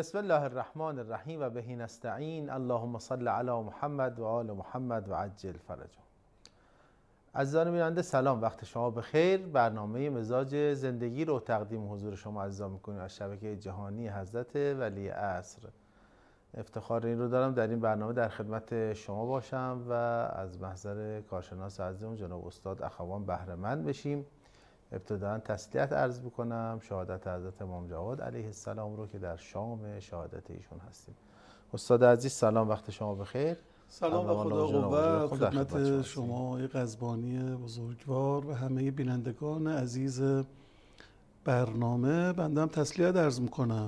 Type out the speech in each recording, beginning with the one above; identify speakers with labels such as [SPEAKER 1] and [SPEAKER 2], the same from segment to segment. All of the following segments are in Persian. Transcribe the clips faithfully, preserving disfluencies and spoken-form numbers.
[SPEAKER 1] بسم الله الرحمن الرحیم و بهی نستعین. اللهم صل علی محمد و آل محمد و عجل فرجهم. عزیزان بیننده سلام، وقت شما بخیر. برنامه مزاج زندگی رو تقدیم حضور شما عزیزان میکنیم از شبکه جهانی حضرت ولی عصر. افتخار این رو دارم در این برنامه در خدمت شما باشم و از محضر کارشناس عزیزم جناب استاد اخوان بهره مند بشیم. ابتداً تسلیت عرض بکنم شهادت حضرت امام جواد علیه السلام رو که در شام شهادت ایشون هستیم. استاد عزیز سلام، وقت شما بخیر.
[SPEAKER 2] سلام و خدا قوت خدمت شما قزبانی بزرگوار و همه بینندگان عزیز برنامه. بنده هم تسلیت عرض میکنم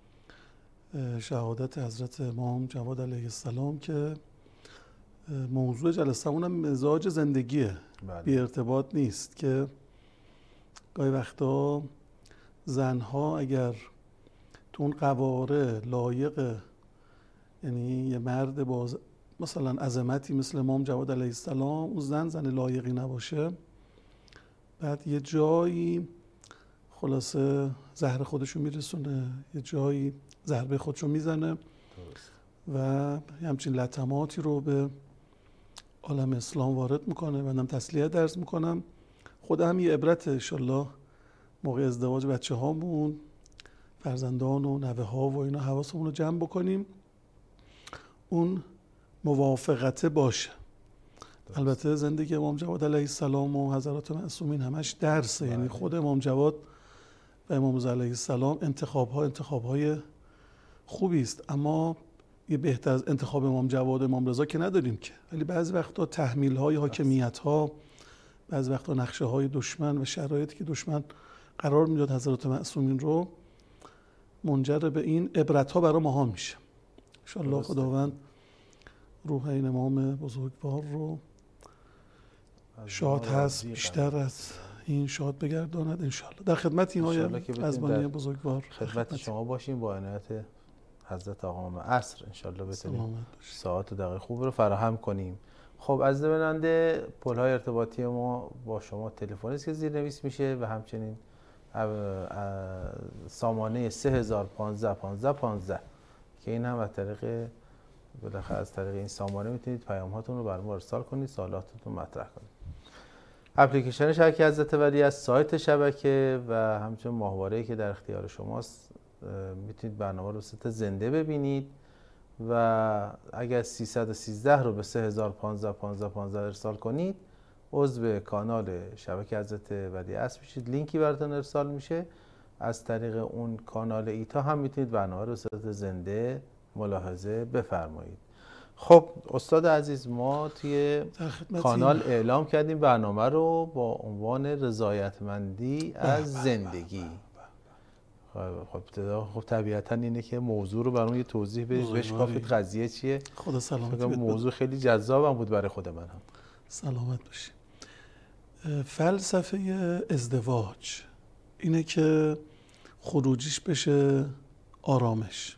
[SPEAKER 2] شهادت حضرت امام جواد علیه السلام که موضوع جلسه اونم مزاج زندگیه، بی ارتباط نیست. که گاهی وقتا زنها اگر تو اون قواره لایق، یعنی یه مرد با مثلا عظمتی مثل امام جواد علیه السلام، اون زن زن لایقی نباشه، بعد یه جایی خلاصه زهر خودشو میرسونه، یه جایی ضربه خودشو میزنه و همچین لطماتی رو به عالم اسلام وارد میکنه. منم تسلیت عرض میکنم. خود هم یه عبرت انشالله موقع ازدواج بچه هامون، فرزندان و نوه ها و اینا حواسمون رو جمع بکنیم، اون موافقته باشه. درست. البته زندگی امام جواد علیه السلام و حضرات معصومین همش درسه، یعنی خود امام جواد و امام رضا علیه السلام انتخاب ها انتخاب های خوبی است، اما یه بهتر از انتخاب امام جواد و امام رضا که نداریم که. ولی بعضی وقتا تحمیل های حاکمیت ها، بعضی وقتا نقشه های دشمن و شرایطی که دشمن قرار میداد حضرات معصومین رو، منجر به این عبرت ها برای ماها میشه. انشالله خداوند روح این امام بزرگوار رو شاد هست بیشتر از این شاد بگرداند انشالله. در خدمت این های قزبانی بزرگوار
[SPEAKER 1] خدمت شما باشیم با عنایت حضرت آقا امام عصر. انشالله بتونیم ساعت و دقیقه خوب رو فراهم کنیم. خب از بیننده پل‌های ارتباطی ما با شما تلفنی است که زیرنویس میشه و همچنین سامانه سه هزار و پانزده پانزده پانزده که این هم از طریق بالاخره از طریق این سامانه میتونید پیام هاتون رو برام ارسال کنید، سوالاتتون مطرح کنید. اپلیکیشن شبکه حضرت ولی از سایت شبکه و همچنین ماهواره‌ای که در اختیار شماست میتونید برنامه رو به صورت زنده ببینید و اگر سیصد و سیزده رو به سه هزار و پانزده پانزده پانزده ارسال کنید عضو کانال شبکه حضرت ولی عصر میشید. لینکی براتون ارسال میشه، از طریق اون کانال ایتا هم میتونید برنامه رو به صورت زنده ملاحظه بفرمایید. خب استاد عزیز، ما توی کانال اعلام کردیم برنامه رو با عنوان رضایتمندی از زندگی. خب ابتدا خب طبیعتا اینه که موضوع رو برام یه توضیح بدید، بشکافید قضیه چیه.
[SPEAKER 2] خدا سلامتی بده.
[SPEAKER 1] موضوع خیلی جذابم بود برای خود من هم.
[SPEAKER 2] سلامت باشی. فلسفه ازدواج اینه که خروجیش بشه آرامش.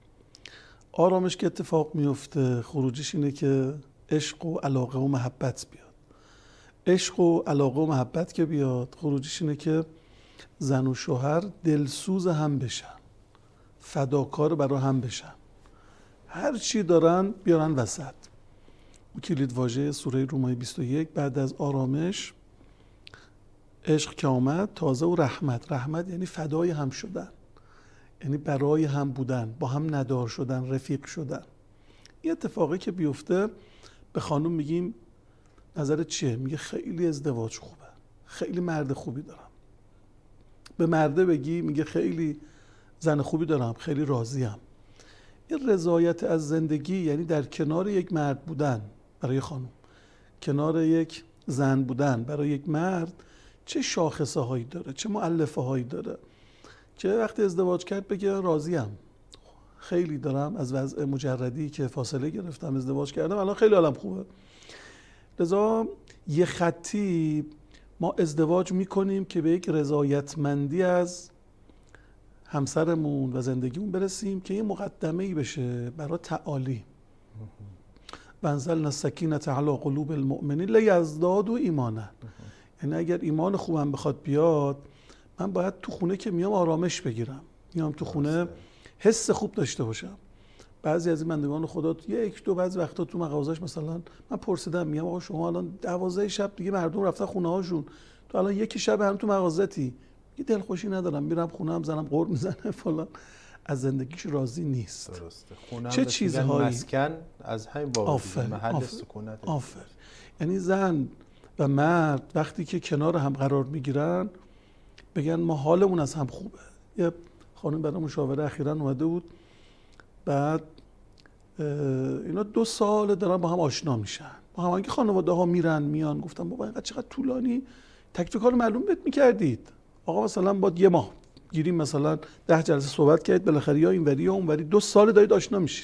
[SPEAKER 2] آرامش که اتفاق میفته خروجیش اینه که عشق و علاقه و محبت بیاد. عشق و علاقه و محبت که بیاد خروجیش اینه که زن و شوهر دلسوز هم بشن، فداکار برای هم بشن، هر چی دارن بیارن وسط. کلید واژه سوره رومای بیست و یک بعد از آرامش عشق که آمد تازه و رحمت. رحمت یعنی فدای هم شدن، یعنی برای هم بودن، با هم ندار شدن، رفیق شدن. این اتفاقی که بیفته به خانم میگیم نظرت چیه؟ میگه خیلی ازدواج خوبه، خیلی مرد خوبی دارم. به مرده بگی میگه خیلی زن خوبی دارم، خیلی راضیم. این رضایت از زندگی یعنی در کنار یک مرد بودن برای خانم، کنار یک زن بودن برای یک مرد، چه شاخصه هایی داره، چه مؤلفه هایی داره که وقتی ازدواج کرد بگه راضیم، خیلی دارم از وضع مجردی که فاصله گرفتم ازدواج کردم، الان خیلی حالم خوبه. لذا یه خطی ما ازدواج میکنیم که به یک رضایتمندی از همسرمون و زندگیمون برسیم که یه مقدمه‌ای بشه برای تعالی. وانزلنا السکینة علی قلوب المؤمنین لیزدادوا ایمانا. یعنی اگر ایمان خوبم بخواد بیاد، من باید تو خونه که میام آرامش بگیرم. میام تو خونه حس خوب داشته باشم. بعضی از این بندگان خدا یک دو بعضی وقتا تو مغازش مثلا من پرسیدم، میگم آقا شما الان دوازده شب دیگه مردم رفتن خونه هاشون، تو الان یکی شب هم تو مغازتی، یه دلخوشی ندارم، میرم خونه هم زنم قرب میزنه فلان، از زندگیش راضی نیست.
[SPEAKER 1] درسته. خونه
[SPEAKER 2] چه چیزهایی
[SPEAKER 1] مسکن از همین باب محل سکونت.
[SPEAKER 2] آفر. یعنی زن و مرد وقتی که کنار هم قرار میگیرن بگن ما حالمون از هم خوبه. یه خانم برای مشاوره اخیراً اومده بود، بعد اینا دو سال دارن با هم آشنا میشن، با هم که خانواده ها میرن میان. گفتم بابا اینقدر چقدر طولانی تک تک رو معلوم بهت میکردید. آقا مثلا با یه ماه گیریم مثلا ده جلسه صحبت کردید، بالاخره یا اینوری یا اونوری، دو سال دارید آشنا میشید.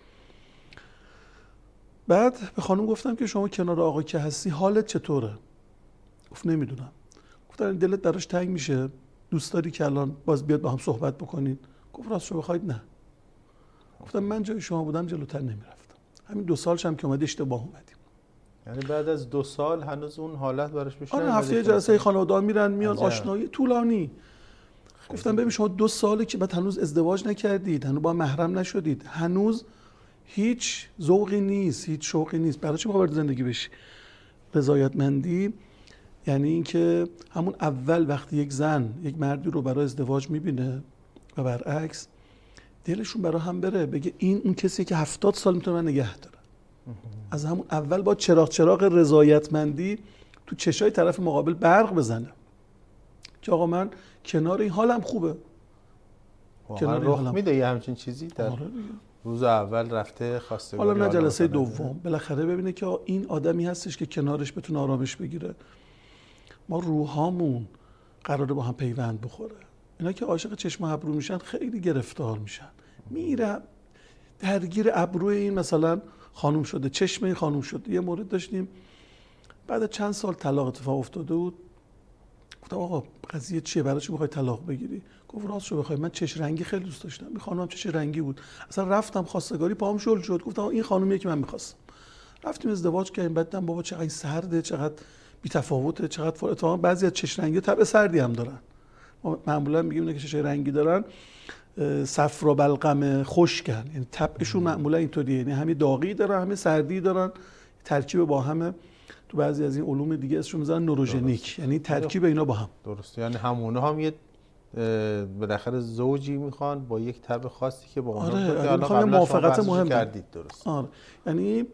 [SPEAKER 2] بعد به خانم گفتم که شما کنار آقا که هستی حالت چطوره؟ گفت نمیدونم. گفتم دلت براش تنگ میشه؟ دوست داری که الان باز بیاد با هم صحبت بکنید؟ گفت راستش بخواید نه. گفتم من جای شما بودم جلوتر نمیرفتم. همین دو سالش هم که اومد اشتباه اومدیم.
[SPEAKER 1] یعنی بعد از دو سال هنوز اون حالت براش میشه؟
[SPEAKER 2] آره هفته جلسه خانواده ها میرن میان، آشنایی طولانی. گفتم ببین شما دو ساله که بعد هنوز ازدواج نکردید، هنوز با محرم نشدید، هنوز هیچ ذوقی نیست، هیچ شوقی نیست، برای چی وارد زندگی بشی؟ رضایتمندی یعنی اینکه همون اول وقتی یک زن یک مردی رو برای ازدواج میبینه و برعکس، دلشون برای هم بره، بگه این اون کسی که هفتاد سال میتونه من نگه داره. از همون اول با چراغ چراغ رضایتمندی تو چشای طرف مقابل برق بزنه که آقا من کنار این حالم خوبه.
[SPEAKER 1] کنار رخ میده یه همچین چیزی در آره روز اول رفته خواستگاری،
[SPEAKER 2] حالا نه جلسه دوم بالاخره ببینه که این آدمی هستش که کنارش بتونه آرامش بگیره. ما روحامون قراره با هم پیوند بخوره. اینا که عاشق چشم و ابرو میشن خیلی گرفتار میشن، میره درگیر ابروی این مثلا خانوم شده، چشم این خانوم شده. یه مورد داشتیم بعد چند سال طلاق اتفاق افتاده بود. گفتم آقا قضیه چیه، برای چی میخوای طلاق بگیری؟ گفت راستشو بخوای من چش رنگی خیلی دوست داشتم، این خانومم چش رنگی بود، اصلا رفتم خواستگاری پاهم شل شد. گفتم این خانومیه که من میخواستم. رفتیم ازدواج کردیم. بعدم بابا چقدر سرده، چقدر بی‌تفاوته، چقدر فر اتفاقا بعضی از چش رنگی طبع سردی هم دارن. ما معمولا میگیم اینا که چش رنگی دارن صفرا بلغم خشکن، یعنی طبعشون معمولا اینطوریه، یعنی همین داغی دارن همین سردی دارن، ترکیب با همه. تو بعضی از این علوم دیگه اسمشون میذارن نوروژنیک، یعنی ترکیب اینا با هم.
[SPEAKER 1] درست. یعنی همونه هم یه بالاخره زوجی میخوان با یک طبع خاصی که با اونها
[SPEAKER 2] آره میخوان موافقت مهم
[SPEAKER 1] کردید. درست.
[SPEAKER 2] آره یعنی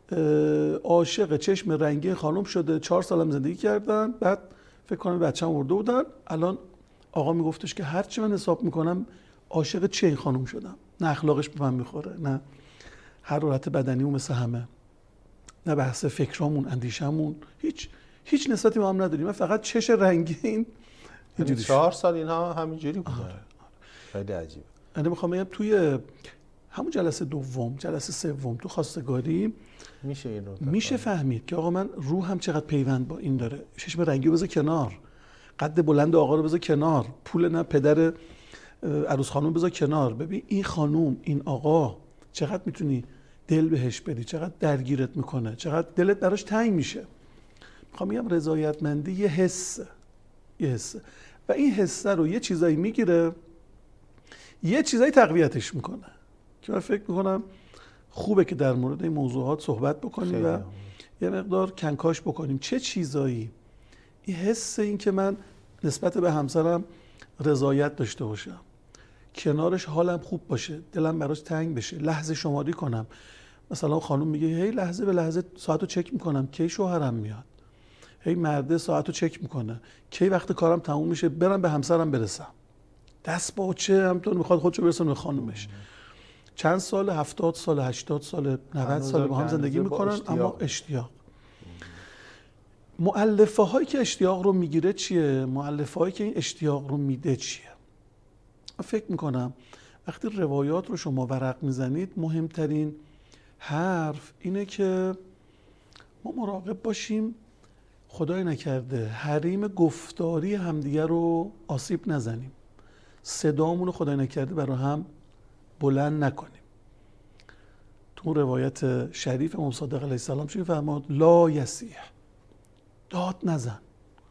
[SPEAKER 2] عاشق چشم رنگی خانم شده، چهار سالم زندگی کردن، بعد فکر کنم بچه‌م آورده بودن. الان آقا میگفتش که هر چی من حساب میکنم عاشق چه این خانم شدم، نه اخلاقش به من میخوره، نه حرارت بدنیمون مثل همه، نه بحث فکرامون، اندیشمون، هیچ هیچ نسبتی با هم نداریم. من فقط چش رنگین
[SPEAKER 1] اینجوری چهار سال اینها همینجوری بوده. آره. خیلی عجیبه.
[SPEAKER 2] یعنی میخوام بگم توی همون جلسه دوم، جلسه سوم تو خواستگاری
[SPEAKER 1] میشه اینو
[SPEAKER 2] میشه فهمید که آقا من روحم چقدر پیوند با این داره. چشم رنگی بذار کنار، قد بلند آقا رو بذار کنار، پول نه پدر عروس خانم بذار کنار. ببین این خانم این آقا چقدر میتونی دل بهش بدی، چقدر درگیرت میکنه، چقدر دلت براش تنگ میشه. میخوام بگم رضایتمندی یه حسه، یه حسه و این حسه رو یه چیزایی میگیره، یه چیزایی تقویتش میکنه که من فکر میکنم خوبه که در مورد این موضوعات صحبت بکنیم و یه مقدار کنکاش بکنیم. چه چیزایی این حس، این که من نسبت به همسرم رضایت داشته باشم، کنارش حالم خوب باشه، دلم براش تنگ بشه، لحظه شماری کنم. مثلا خانم میگه هی لحظه به لحظه ساعتو چک میکنم کی شوهرم میاد، هی مرده ساعتو چک میکنه کی وقت کارم تموم میشه برم به همسرم برسم. دست با چه همونطور میخواد خودشو برسونه به خانومش. چند سال، هفتاد سال، هشتاد سال، نود سال با هم زندگی میکنن اشتیاق. اما اشتیاق. مؤلفه هایی که اشتیاق رو میگیره چیه؟ مؤلفه هایی که این اشتیاق رو میده چیه؟ فکر میکنم وقتی روایات رو شما ورق میزنید مهمترین حرف اینه که ما مراقب باشیم خدای نکرده حریم گفتاری همدیگه رو آسیب نزنیم، صدامون رو خدای نکرده برای هم بلند نکنیم. تو روایت شریف امام صادق علیه السلام چی فرمود؟ لا یصیح، داد نزن.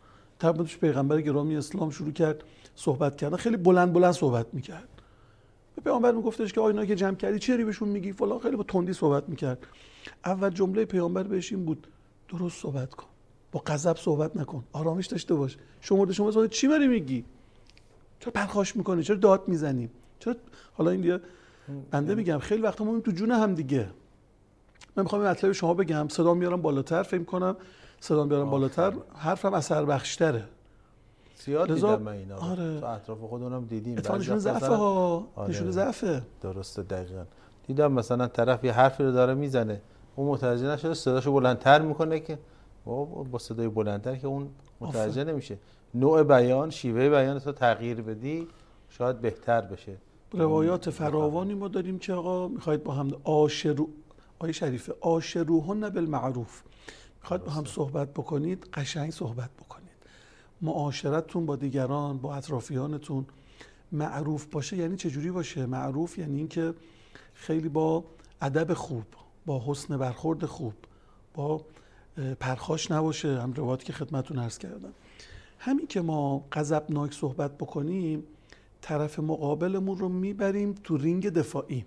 [SPEAKER 2] تبدیلش پیغمبر گرامی اسلام شروع کرد صحبت کردن، خیلی بلند بلند صحبت میکرد به پیامبر میگفتش که آ اینا که جمع کردی چی بهشون میگی فلان، خیلی با تندی صحبت میکرد. اول جمله پیامبر بهش این بود درست صحبت کن، با غضب صحبت نکن، آرامش داشته باش. شما شما صحبت چی بری میگی؟ چرا پرخاش میکنی؟ چرا داد میزنی؟ چرا حالا این دیگه بنده میگم خیلی وقتا ما تو جون هم دیگه. من میخوام این مطلب شما بگم، صدا میارم بالاتر، فکر کنم صدا میارم بالاتر، حرفم اثر بخشتره.
[SPEAKER 1] زیاد دیدم من اینا.
[SPEAKER 2] آره.
[SPEAKER 1] تو اطراف خودمونم دیدیم.
[SPEAKER 2] اتفاقا نشون ضعفه ها. آره. نشون ضعفه.
[SPEAKER 1] درسته دقیقاً. دیدم مثلا طرف یه حرفی رو داره میزنه، اون متوجه نشده صداشو بلندتر میکنه که با صدای بلندتر که اون متوجه آفه. نمیشه. نوع بیان، شیوه بیان تو تغییر بدی شاید بهتر بشه.
[SPEAKER 2] روایات فراوانی ما داریم که آقا میخواید با هم آشرو آیه شریفه آشروهن بالمعروف، میخواید با هم صحبت بکنید قشنگ صحبت بکنید. معاشرتتون با دیگران، با اطرافیانتون معروف باشه. یعنی چجوری باشه معروف؟ یعنی اینکه خیلی با ادب خوب، با حسن برخورد خوب، با پرخاش نباشه. هم روایاتی که خدمتتون عرض کردم. همین که ما غضبناک صحبت بکنیم طرف مقابلمون رو میبریم تو رینگ دفاعی.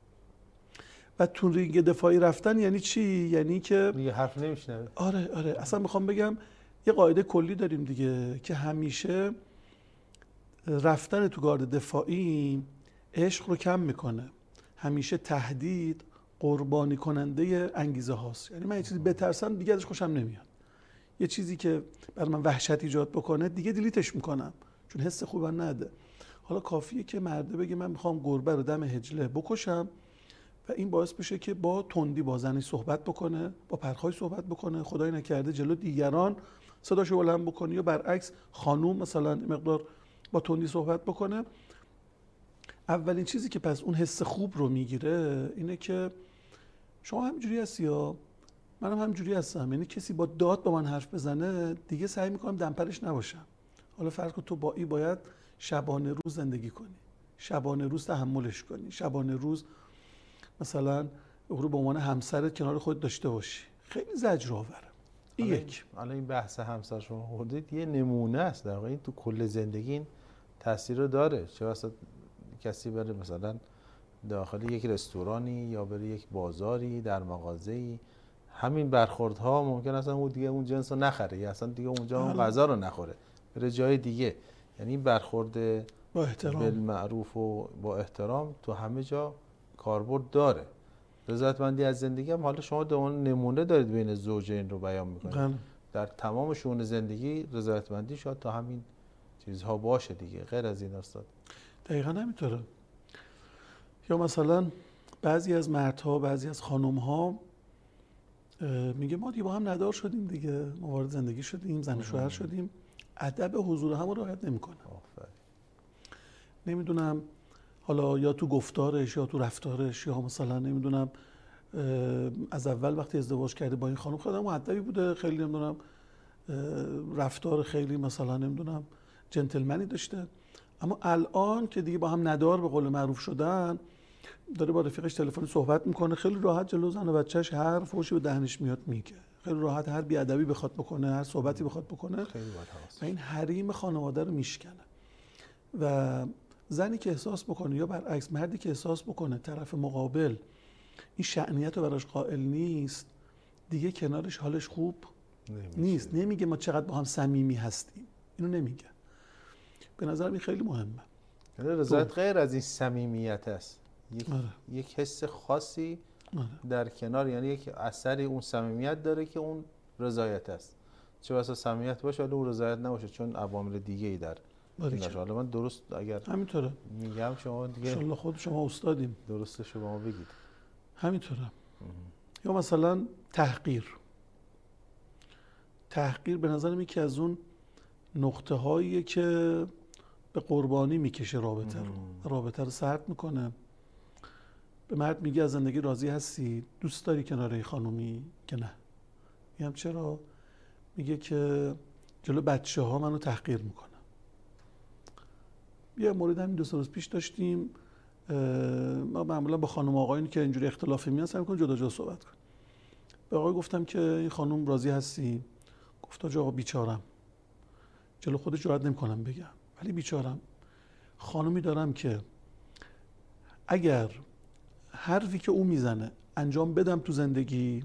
[SPEAKER 2] و تو رینگ دفاعی رفتن یعنی چی؟ یعنی که
[SPEAKER 1] دیگه حرف نمیشنوه.
[SPEAKER 2] آره آره اصلا میخوام بگم یه قاعده کلی داریم دیگه که همیشه رفتن تو گارد دفاعی عشق رو کم میکنه. همیشه تهدید قربانی کننده انگیزه هاست. یعنی من یه چیزی بترسم دیگه ازش خوشم نمیاد. یه چیزی که برای من وحشت ایجاد بکنه دیگه دیلیتش میکنم چون حس خوبم نده. حالا کافیه که مرده بگه من میخوام گربه رو دم حجله بکشم و این باعث بشه که با تندی با زنش صحبت بکنه، با پرخاش صحبت بکنه، خدای نکرده جلو دیگران صداشو بلند بکنه، یا برعکس خانوم مثلا مقدار با تندی صحبت بکنه. اولین چیزی که پس اون حس خوب رو میگیره اینه که شما همینجوری هستی یا منم همینجوری هستم. یعنی کسی با داد با من حرف بزنه دیگه سعی میکنم دمپرش نباشم. حالا فرض کن تو با ای باید شبانه روز زندگی کنی، شبانه روز تحملش کنی، شبانه روز مثلا رو به عنوان همسرت کنار خود داشته باشی. خیلی زجرآوره. این یک.
[SPEAKER 1] حالا این بحث همسر شما خوردید یه نمونه است در واقع. این تو کل زندگی این تاثیر رو داره. چه واسه کسی بره مثلا داخل یک رستورانی یا بره یک بازاری در مغازه‌ای، همین برخوردها ممکن است اون دیگه اون جنس رو نخره یا اصلا دیگه اونجا اون غذا رو نخوره، بره جای دیگه. یعنی برخورد
[SPEAKER 2] با احترام
[SPEAKER 1] بالمعروف و با احترام تو همه جا کاربرد داره. رضایتمندی از زندگی هم حالا شما دوان نمونه دارید بین زوجین رو بیان میکنید. در تمام شؤون زندگی رضایتمندی شاید تا همین چیزها باشه دیگه، غیر از این استاد.
[SPEAKER 2] دقیقاً همینطوره. یا مثلا بعضی از مردها، بعضی از خانم‌ها میگه ما دیگه با هم ندار شدیم دیگه، ما وارد زندگی شدیم، زن و شوهر شدیم، ادب حضور هم رو رعایت نمیکنه. نمیدونم حالا یا تو گفتارش یا تو رفتارش یا مثلا نمیدونم از اول وقتی ازدواج کرده با این خانم خیلی مؤدبی بوده، خیلی نمیدونم رفتار خیلی مثلا نمیدونم جنتلمنی داشته، اما الان که دیگه با هم ندار به قول معروف شدن داره با رفیقش تلفنی صحبت میکنه، خیلی راحت جلو زن و بچهش هر فوشی به دهنش میاد میگه، خیلی راحت هر بیادبی بخواد بکنه، هر صحبتی بخواد بکنه و این حریم خانواده رو میشکنه. و زنی که احساس بکنه یا برعکس مردی که احساس بکنه طرف مقابل این شأنیت رو براش قائل نیست، دیگه کنارش حالش خوب نمیشه. نیست. نمیگه ما چقدر با هم صمیمی هستیم، اینو نمیگه. به نظرم این خیلی مهمه.
[SPEAKER 1] رضایت غیر از این صمیمیت است. یک, آره. یک حس خاصی آره. در کنار، یعنی یک اثری اون صمیمیت داره که اون رضایت است. چه واسه صمیمیت باشه ولی اون رضایت نباشه چون عوامل دیگه ای در حالا من درست اگر
[SPEAKER 2] همینطوره
[SPEAKER 1] میگم شما دیگه
[SPEAKER 2] انشالله خود شما استادیم
[SPEAKER 1] درسته شما بگید.
[SPEAKER 2] همینطوره. یا مثلا تحقیر. تحقیر به نظرم یکی از اون نقطه هاییه که به قربانی میکشه رابطه رو، رابطه رو سرد میکنه. به مرد میگه از زندگی راضی هستی؟ دوست داری کنار خانومی؟ که نه. میگم چرا؟ میگه که جلو بچه ها منو تحقیر میکنه. یه مورد همین دو سه روز پیش داشتیم، ما معمولا با خانم آقایونی که اینجوری اختلافی میان سعی می‌کنیم جدا جدا صحبت کنیم. به آقای گفتم که این خانم راضی هستی؟ گفت آقا بیچارم، جلو خودش جرئت نمی‌کنم بگم، ولی بیچارم، خانومی دارم که اگر حرفی که او میزنه انجام بدم تو زندگی،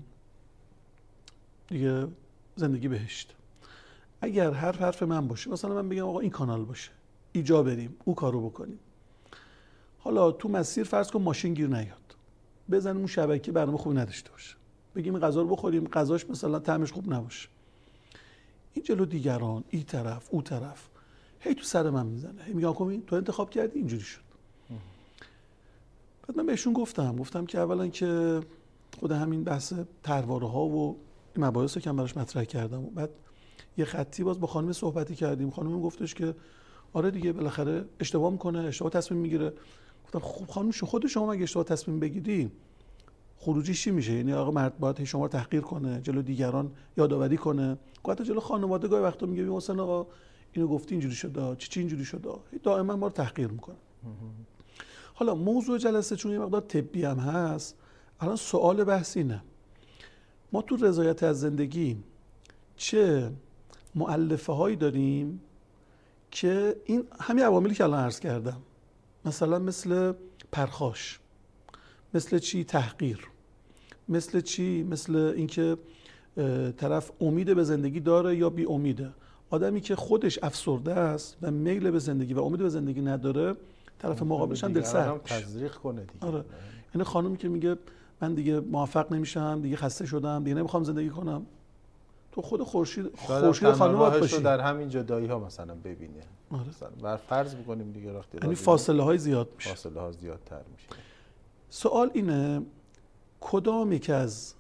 [SPEAKER 2] دیگه زندگی بهشت. اگر حرف حرف من باشه، مثلا من بگم آقا این کانال باشه، ایجا بریم، او کارو بکنیم، حالا تو مسیر فرض کن ماشین گیر نیاد، بزنیم اون شبکه برنامه خوبی نداشته باشه، بگیم غذا رو بخوریم، غذاش مثلا طعمش خوب نباشه، این جلو دیگران، این طرف او طرف هی تو سر من میزنه، هی میگه آقا تو انتخاب کردی اینجوری شد. بعد من بهشون گفتم گفتم که اولا که خود همین بحث ترواره ها و این مباحث رو که من براش مطرح کردم، و بعد یه خطی باز با خانم صحبتی کردیم، خانم گفتش که آره دیگه بالاخره اشتباه میکنه، اشتباه تصمیم میگیره. گفتم خب خانم خود شما اگه اشتباه تصمیم بگیری خروجی چی میشه؟ یعنی آقا مرد باید شما رو تحقیر کنه، جلو دیگران یادآوری کنه، حتی جلو خانواده گاهی وقتا میگه مثلا آقا اینو گفتی اینجوری شده، چی چی اینجوری شده، دائما ما رو تحقیر میکنه. حالا موضوع جلسه چون یه مقدار طبی هم هست، الان سوال بحث اینه ما تو رضایت از زندگی چه مؤلفه هایی داریم که این همین عواملی که الان عرض کردم، مثلا مثل پرخاش، مثل چی تحقیر، مثل چی مثل اینکه طرف امید به زندگی داره یا بی امیده. آدمی که خودش افسرده است و میل به زندگی و امید به زندگی نداره، طرف مقابلش هم دلسرد میشه،
[SPEAKER 1] تزریق کنه دیگه.
[SPEAKER 2] آره. یعنی خانومی که میگه من دیگه موفق نمیشم، دیگه خسته شدم، دیگه نمیخوام زندگی کنم، تو خود خورشید خورشید خانم باید باشی،
[SPEAKER 1] در همین جدایی ها مثلا ببینه.
[SPEAKER 2] آره.
[SPEAKER 1] مثلا بر فرض بکنیم دیگه وقتی
[SPEAKER 2] یعنی فاصله های زیاد میشه،
[SPEAKER 1] فاصله ها زیادتر میشه.
[SPEAKER 2] سوال اینه کدام یک از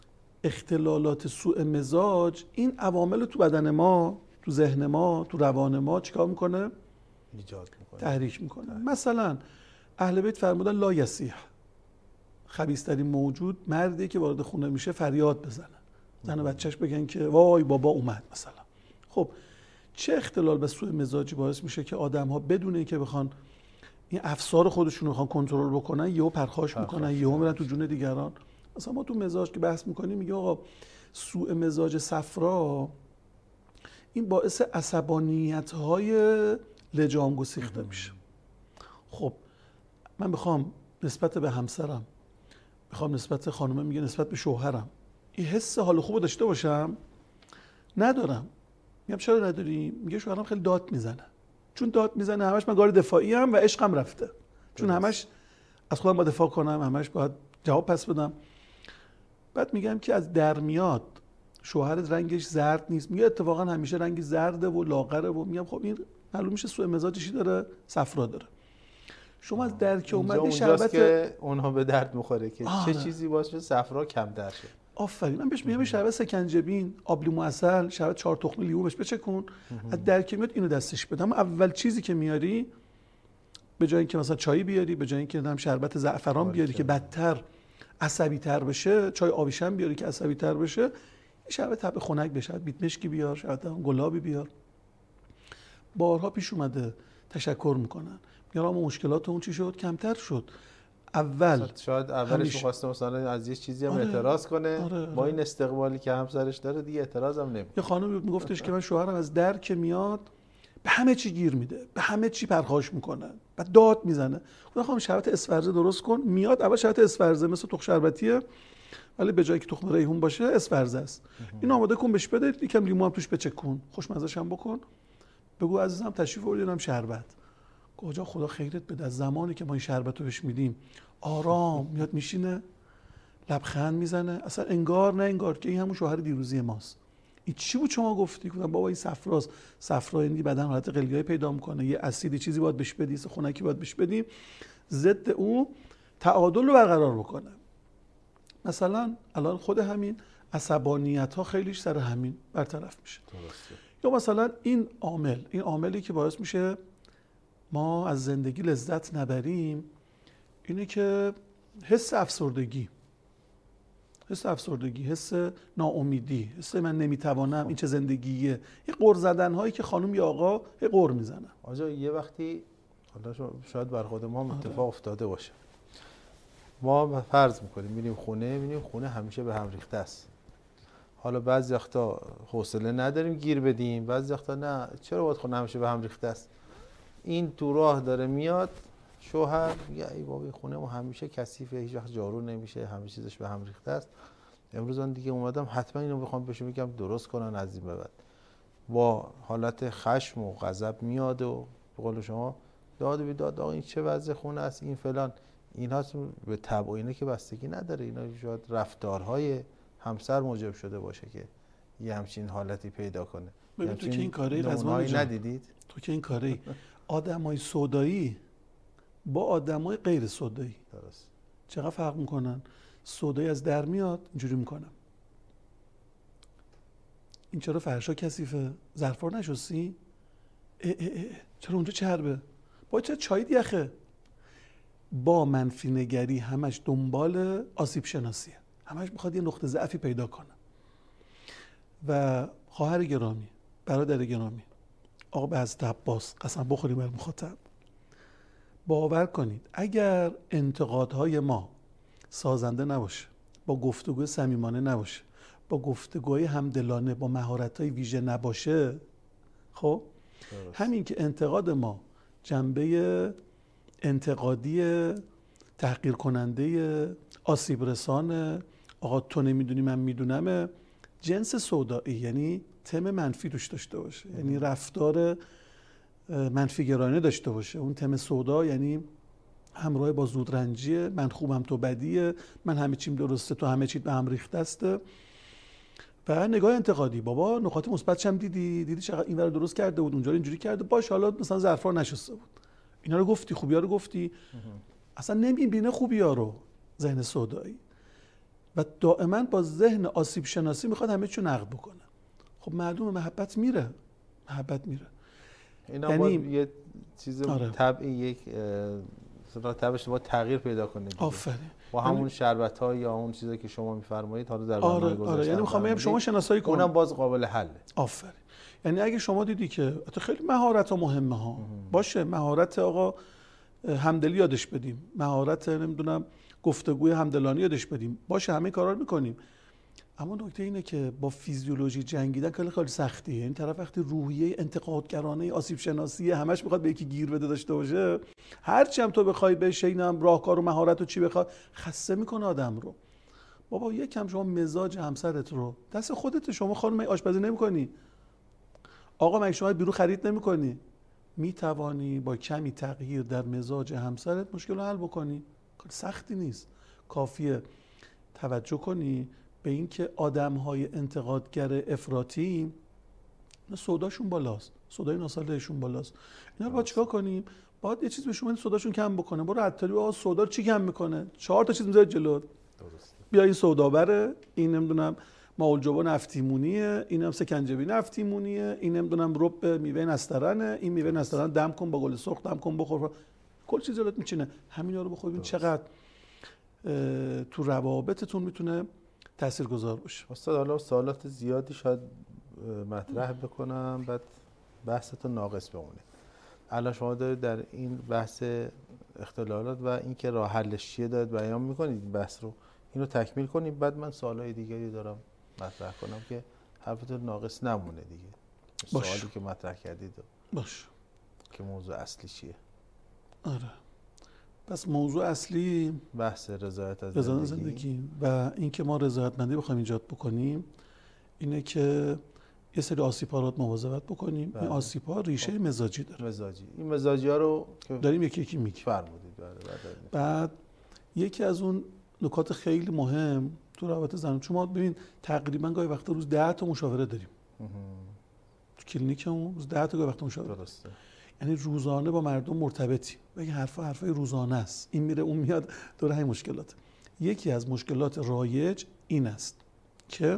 [SPEAKER 2] اختلالات سوء مزاج این عوامل تو بدن ما، تو ذهن ما، تو روان ما چیکار میکنه؟
[SPEAKER 1] ایجاد میکنه،
[SPEAKER 2] تحریک میکنه. تحریک. مثلا اهل بیت فرمودن لا یصیح، خبیث‌ترین موجود مردی که وارد خونه میشه فریاد بزنه، زن و بچهش بگن که وای بابا اومد مثلا. خب چه اختلال به سوء مزاجی باعث میشه که آدم‌ها بدون اینکه بخوان این افسار خودشون رو بخوان کنترل بکنن یهو پرخاش میکنن، یهو میرن تو جون دیگران. مثلا ما تو مزاج که بحث میکنیم میگه آقا سوء مزاج صفرا این باعث عصبانیت‌های لجام گسیخته میشه. خب من بخوام نسبت به همسرم، بخوام نسبت خانومه میگه نسبت به شوهرم این حس حال خوب داشته باشم، ندارم. میگم چرا نداری؟ میگه شوهرم خیلی داد میزنه، چون داد میزنه همش من گار دفاعی ام و عشقم رفته، چون همش از خودم با دفاع کنم، همش باید جواب پس بدم. بعد میگم که از در میاد شوهرت رنگش زرد نیست، میگه اتفاقا همیشه رنگی زرده و لاغره و میگم خب این معلوم میشه سوء مزاجی داره، صفرا داره. شما از در که اومدی شربت
[SPEAKER 1] که اونها به درد میخوره که آه چه چیزی باشه صفرا کمتر شه.
[SPEAKER 2] آفرین. من بهش میگم شربت سکنجبین، آب لیمو عسل، شربت چهار تخم لیمو بهش بچکون، از در که میاد اینو دستش بدم. اول چیزی که میاری به جای اینکه مثلا چای بیاری، به جای اینکه هم شربت زعفران بیاری که بدتر عصبی تر بشه، چای آبیشم بیاری که عصبی تر بشه، شربت حب خنک بشه، بیت مشکی بیار، شربت گلابی بیار. بارها پیش اومده تشکر میکنن، میگن ما مشکلات اون چی شد کمتر شد. اول
[SPEAKER 1] شاید اولش می‌خواسته مثلا از یه چیزی هم آره، اعتراض کنه، آره، آره. با این استقبالی که همسرش داره دیگه اعتراض هم نمی‌کنه.
[SPEAKER 2] یه خانم میگفتش که من شوهرم از در که میاد به همه چی گیر میده، به همه چی پرخاش میکنه، بعد داد میزنه. خدا خانم شربت اسفرزه درست کن. میاد اول شربت اسفرزه مثل تخم شربتیه، ولی به جای که تخم ریحون باشه اسفرزه است. این آماده کن بهش بده، یکم لیمو هم توش بچکون، خوشمزه‌ش هم بکن. بگو عزیزم تشریف آوردینم شربت. کجا خدا خیرت بده، از زمانی که ما این شربت رو بهش میدیم آرام میاد میشینه، لبخند میزنه، اصلا انگار نه انگار که این همون شوهر دیروزی ماست. این چی بود شما گفتی؟ گفتم بابا این صفراست. صفرا این بدن حالت قلقلی پیدا میکنه، یه اسیدی چیزی باید بهش بدی، خنکی باید بهش بدیم ضد اون تعادل رو برقرار بکنه. مثلا الان خود همین عصبانیت ها خیلیش سر همین برطرف میشه. درسته. یا مثلا این عامل، این عاملی که باعث میشه ما از زندگی لذت نبریم اینه که حس افسردگی، حس افسردگی، حس ناامیدی، حس من نمیتوانم، این چه زندگیه، یه قُر زدن هایی که خانم یا آقا یه قُر میزنن.
[SPEAKER 1] آجا یه وقتی حالا شاید بر خود ما اتفاق افتاده باشه، ما فرض میکنیم میریم خونه، میبینیم خونه همیشه به هم ریخته است. حالا بعضی وقتا حوصله نداریم گیر بدیم، بعضی وقتا نه، چرا باید خونه همیشه به هم ریخته است؟ این تو راه داره میاد، شوهر میگه ای بابا خونه ما همیشه کثیفه، هیچ وقت جارو نمیشه، همه چیزش به هم ریخته است. امروز من دیگه اومدم حتما اینو بخوام بهشون بگم درست کنن از این به بعد. با حالت خشم و غضب میاد و به قول شما داد و بیداد، آقا این چه وضع خونه است، این فلان. اینها به طبع و اینه که بستگی نداره، اینا شاید رفتارهای همسر موجب شده باشه که یه همچین حالتی پیدا کنه.
[SPEAKER 2] ببین تو که این کاری قزمان
[SPEAKER 1] ندیدید؟
[SPEAKER 2] تو که این کاری آدمای سودایی با آدمای غیر سودایی
[SPEAKER 1] درست
[SPEAKER 2] چقدر فرق میکنن؟ سودایی از در میاد اینجوری میکنم، این چرا فرشا کثیفه؟ ظرفا نشستی؟ اه اه اه. چرا اونجا چربه؟ با چه چای یخه؟ با منفی نگری همش دنبال آسیب شناسیه، همش میخواد یه نقطه ضعفی پیدا کنه. و خواهر گرامی، برادر گرامی، آقا به حضرت عباس قسم بخوریم بر مخاطب، باور کنید اگر انتقادهای ما سازنده نباشه، با گفتگوی صمیمانه نباشه، با گفتگوی همدلانه، با مهارت‌های ویژه نباشه، خب همین که انتقاد ما جنبه انتقادی تحقیر کننده، آسیب رسان، آقا تو نمیدونی من میدونم، جنس سودایی، یعنی تم منفی توش داشته باشه، یعنی رفتار منفی گرایانه داشته باشه. اون تم سودا یعنی همراه با زودرنجیه، من خوبم تو بدیه، من همه چیم درسته تو همه چیت به هم ریخته است. و نگاه انتقادی، بابا نکات مثبتش هم دیدی، دیدی چقدر اینور درست کرده بود، اونجا رو اینجوری کرده، باش حالا مثلا ظرفا نشسته بود، اینا رو گفتی، خوبیا رو گفتی، اصلا نمیبینه خوبیا رو ذهن سودایی. و دائما با ذهن آسیب شناسی میخواد همه چیو نقد بکنه. خب معلومه محبت میره، محبت میره.
[SPEAKER 1] اینا یعنی با یه چیز
[SPEAKER 2] آره.
[SPEAKER 1] طبعی یک طبعش با تغییر پیدا کنه.
[SPEAKER 2] آفرین.
[SPEAKER 1] با همون یعنی شربت‌ها یا اون چیزی که شما میفرمایید حالا در برنامه
[SPEAKER 2] آره،
[SPEAKER 1] گذاشتم.
[SPEAKER 2] آره. یعنی میخوام بگم شما شناسایی کنید.
[SPEAKER 1] اونم باز قابل حله.
[SPEAKER 2] آفرین. یعنی اگه شما دیدی که خیلی مهارت ها مهمه ها، باشه مهارت آقا همدلی یادش بدیم، مهارت نمیدونم گفتگوی همدلانی یادش بدیم، باشه همه کارا رو میکنیم. اما نکته اینه که با فیزیولوژی جنگیدن خیلی خیلی سختیه. این طرف وقتی روحیه انتقادگرانه آسیب شناسی همش میخواد به یکی گیر بده داشته باشه، هرچی هم تو بخوای بهش اینم راهکار و مهارت و چی بخواد، خسته میکنه آدم رو. بابا یکم شما مزاج همسرت رو دست خودت، شما خانم آشپزی نمیکنی، آقا مگه شما بیرون خرید نمیکنی، میتوانی با کمی تغییر در مزاج همسرت مشکل رو حل بکنی. کار سختی نیست، کافیه توجه کنی به این که آدم‌های انتقادگر افراطی سوداشون بالاست، سودای ناسالشون بالاست. اینا رو باید چیکار کنیم؟ باید یه چیز به شما سوداشون کم بکنه. برو عطاری آقا سودا رو چی کم میکنه؟ چهار تا چیز میذاره جلو. درسته. بیا این سودابره، این نمیدونم ماولجوبا نفتیمونیه، این هم سکنجبی نفتیمونیه، این نمیدونم رب میوه نسترنه، این میوه نسترن دم کن با گل سرخ دم کن بخور. کل چیز جلوت میچینه. همینا رو بخور ببین چقدر تو روابطتون میتونه تاثیرگذار باشه.
[SPEAKER 1] استاد حالا سوالات زیادی شاید مطرح بکنم بعد بحثتون ناقص بمونه. الان شما دارید در این بحث اختلالات و اینکه راه حلش چیه دارید بیان میکنید، بحث رو اینو تکمیل کنید، بعد من سوالای دیگری دارم مطرح کنم که حرفتون ناقص نمونه دیگه.
[SPEAKER 2] باش.
[SPEAKER 1] سوالی که مطرح کردید
[SPEAKER 2] باش
[SPEAKER 1] که موضوع اصلی چیه.
[SPEAKER 2] آره. پس موضوع اصلی
[SPEAKER 1] بحث رضایت از
[SPEAKER 2] رضایت
[SPEAKER 1] زندگی.
[SPEAKER 2] زندگی و اینکه ما رضایتمندی بخوایم ایجاد بکنیم اینه که یه سری آسیب‌ها مواظبت بکنیم. بله. این آسیب‌ها ریشه خب. مزاجی داره.
[SPEAKER 1] مزاجی. این مزاجی‌ها رو
[SPEAKER 2] داریم یکی یکی میگیم.
[SPEAKER 1] فرمودید. بله بعد,
[SPEAKER 2] بعد یکی از اون نکات خیلی مهم تو روابط زن، چون ما ببین تقریبا گاهی وقتا روز ده تا مشاوره داریم. تو کلینیکمون روز ده تا گاهی وقتا مشاوره.
[SPEAKER 1] درسته.
[SPEAKER 2] یعنی روزانه با مردم مرتبطیم. بگی حرفا حرفای روزانه است. این میره اون میاد دور همین مشکلات. یکی از مشکلات رایج این است که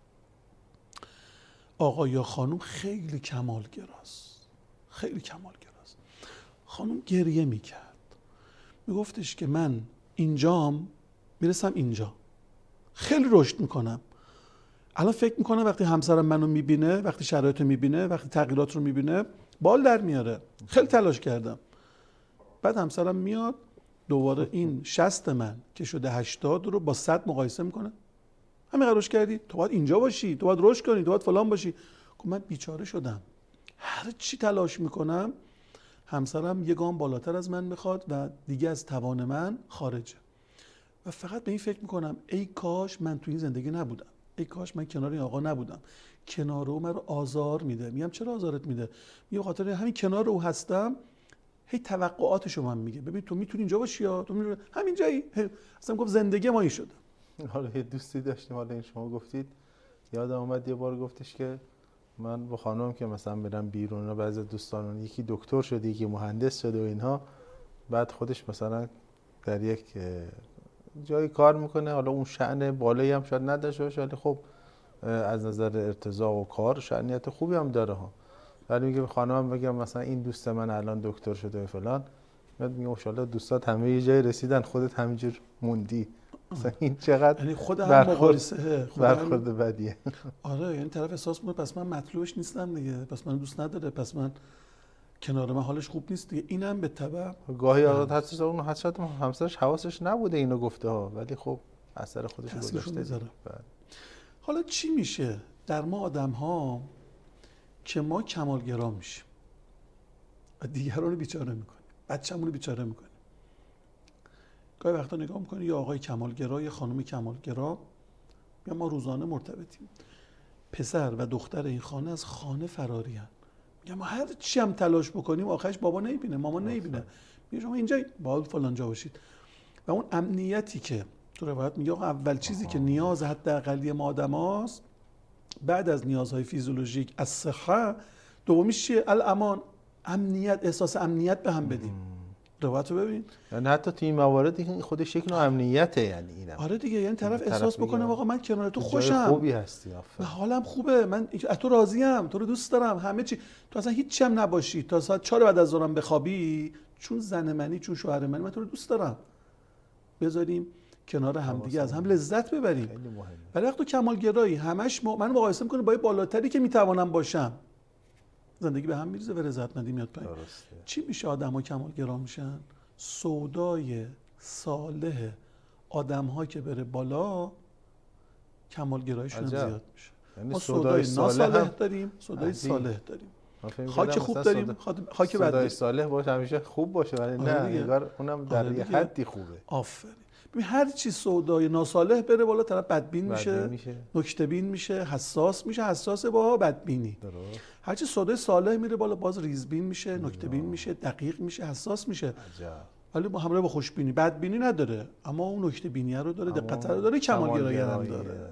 [SPEAKER 2] آقا یا خانم خیلی کمالگراست. خیلی کمالگراست. خانم گریه میکرد. میگفتش که من اینجام میرسم اینجا. خیلی رشد میکنم. الان فکر میکنم وقتی همسرم منو میبینه، وقتی شرایطو میبینه، وقتی تغییرات رو میبینه، بال در میاره. خیلی تلاش کردم. بعد همسرم میاد دوباره این شصت من که شده هشتاد رو با صد مقایسه میکنه. همین قرارش کردی؟ تو باید اینجا باشی، تو باید رشد کنی، تو باید فلان باشی. من بیچاره شدم. هر چی تلاش میکنم همسرم یه گام بالاتر از من میخواد و دیگه از توان من خارجه و فقط به این فکر میکنم ای کاش من تو این زندگی نبودم، ای کاش من کنار این آقا نبودم. کنار او من رو آزار میده. میگم چرا آزارت میده؟ میگم خاطر همین کنار او هستم هی توقعاتشو من میگه، ببین تو میتونی اینجا باشی یا تو میتونی همین جایی. اصلا گفت زندگی ما این شده.
[SPEAKER 1] حالا یه دوستی داشتیم، حالا این شما گفتید یادم اومد یه بار گفتش که من با خانم که مثلا برم بیرون و بعضی دوستان یکی دکتر شده یکی مهندس شده و اینها، بعد خودش مثلا در یک جایی کار میکنه، حالا اون شأن بالایی هم شاید نداشته باشه ولی خب از نظر ارتزاق و کار شأنیت خوبی هم داره ها. ولی میگه به خانمم بگم مثلا این دوست من الان دکتر شده و فلان، بعد میگه ماشاءالله دوستات همه یه جای رسیدن خودت همینجور موندی. مثلا این چقدر
[SPEAKER 2] یعنی خود هم مقایسه
[SPEAKER 1] برخورد بدیه.
[SPEAKER 2] آره یعنی طرف احساس میکنه پس من مطلوبش نیستم دیگه، پس من دوست نداره، پس من کنار من حالش خوب نیست دیگه. اینم به تبع
[SPEAKER 1] گاهی اوقات هستش اون حسرت همسرش حواسش نبوده اینو گفته ها، ولی خب اثر خودش گذاشته.
[SPEAKER 2] حالا چی میشه در ما آدم ها که ما کمالگرا میشیم و دیگران رو بیچاره میکنیم، بچه‌مون رو بیچاره میکنیم؟ گاهی وقتا نگاه میکنی یه آقای کمالگرا یه خانم کمالگرا، یا ما روزانه مرتبطیم، پسر و دختر این خانه از خانه فراری هن. میگم ما هر چی هم تلاش بکنیم آخرش بابا نمیبینه، ماما نمیبینه، میگه شما اینجا باید فلان جا باشید. و اون امنیتی که تو روایت میگه اول چیزی که نیاز حداقلی ما آدماست بعد از نیازهای فیزیولوژیک از صحه، دومیش چیه؟ الامان، امنیت، احساس امنیت به هم بدیم. روایت رو ببین،
[SPEAKER 1] یعنی حتی تو این موارد خودش یک نوع امنیته. یعنی اینم
[SPEAKER 2] آره دیگه، یعنی طرف احساس بکنه واقعا من کنار تو خوشم،
[SPEAKER 1] خوبی هستی،
[SPEAKER 2] و حالم خوبه، من از تو راضیم، تو رو دوست دارم، همه چی، تو اصلا هیچ هم نباشی تا ساعت چهار بعد از ظهرم بخوابی، چون زن منی، چون شوهر منی، من تو رو دوست دارم. بذاریم کنار همدیگه از هم لذت ببریم. ولی وقتی کمالگرایی همش م... من مقایسه میکنه با بالاتری که میتوانم باشم، زندگی به هم میریزه و رضایتمندی میاد پایین. چی میشه آدم‌ها کمالگرا میشن؟ سودای صالح آدم‌ها که بره بالا کمالگراییشون زیاد میشه. یعنی ما سودای ناصالح داریم، سودای صالح داریم. خاک خوب داریم، خاک بد.
[SPEAKER 1] سودای صالح باشه همیشه خوب باشه، ولی نه انگار اونم در
[SPEAKER 2] آره
[SPEAKER 1] یه حدی خوبه.
[SPEAKER 2] آفرین. ببین هر چی سودای ناصالح بره بالا طرف بدبین میشه، میشه. نکته بین میشه، حساس میشه، حساس با بدبینی. درست. هر چی سودای صالح میره بالا باز ریزبین میشه، نکته بین میشه، دقیق میشه، حساس میشه. عجب. ولی با همراه با خوشبینی، بدبینی نداره، اما اون نکته بینی رو داره، دقت رو داره، کمالگرایی هم داره.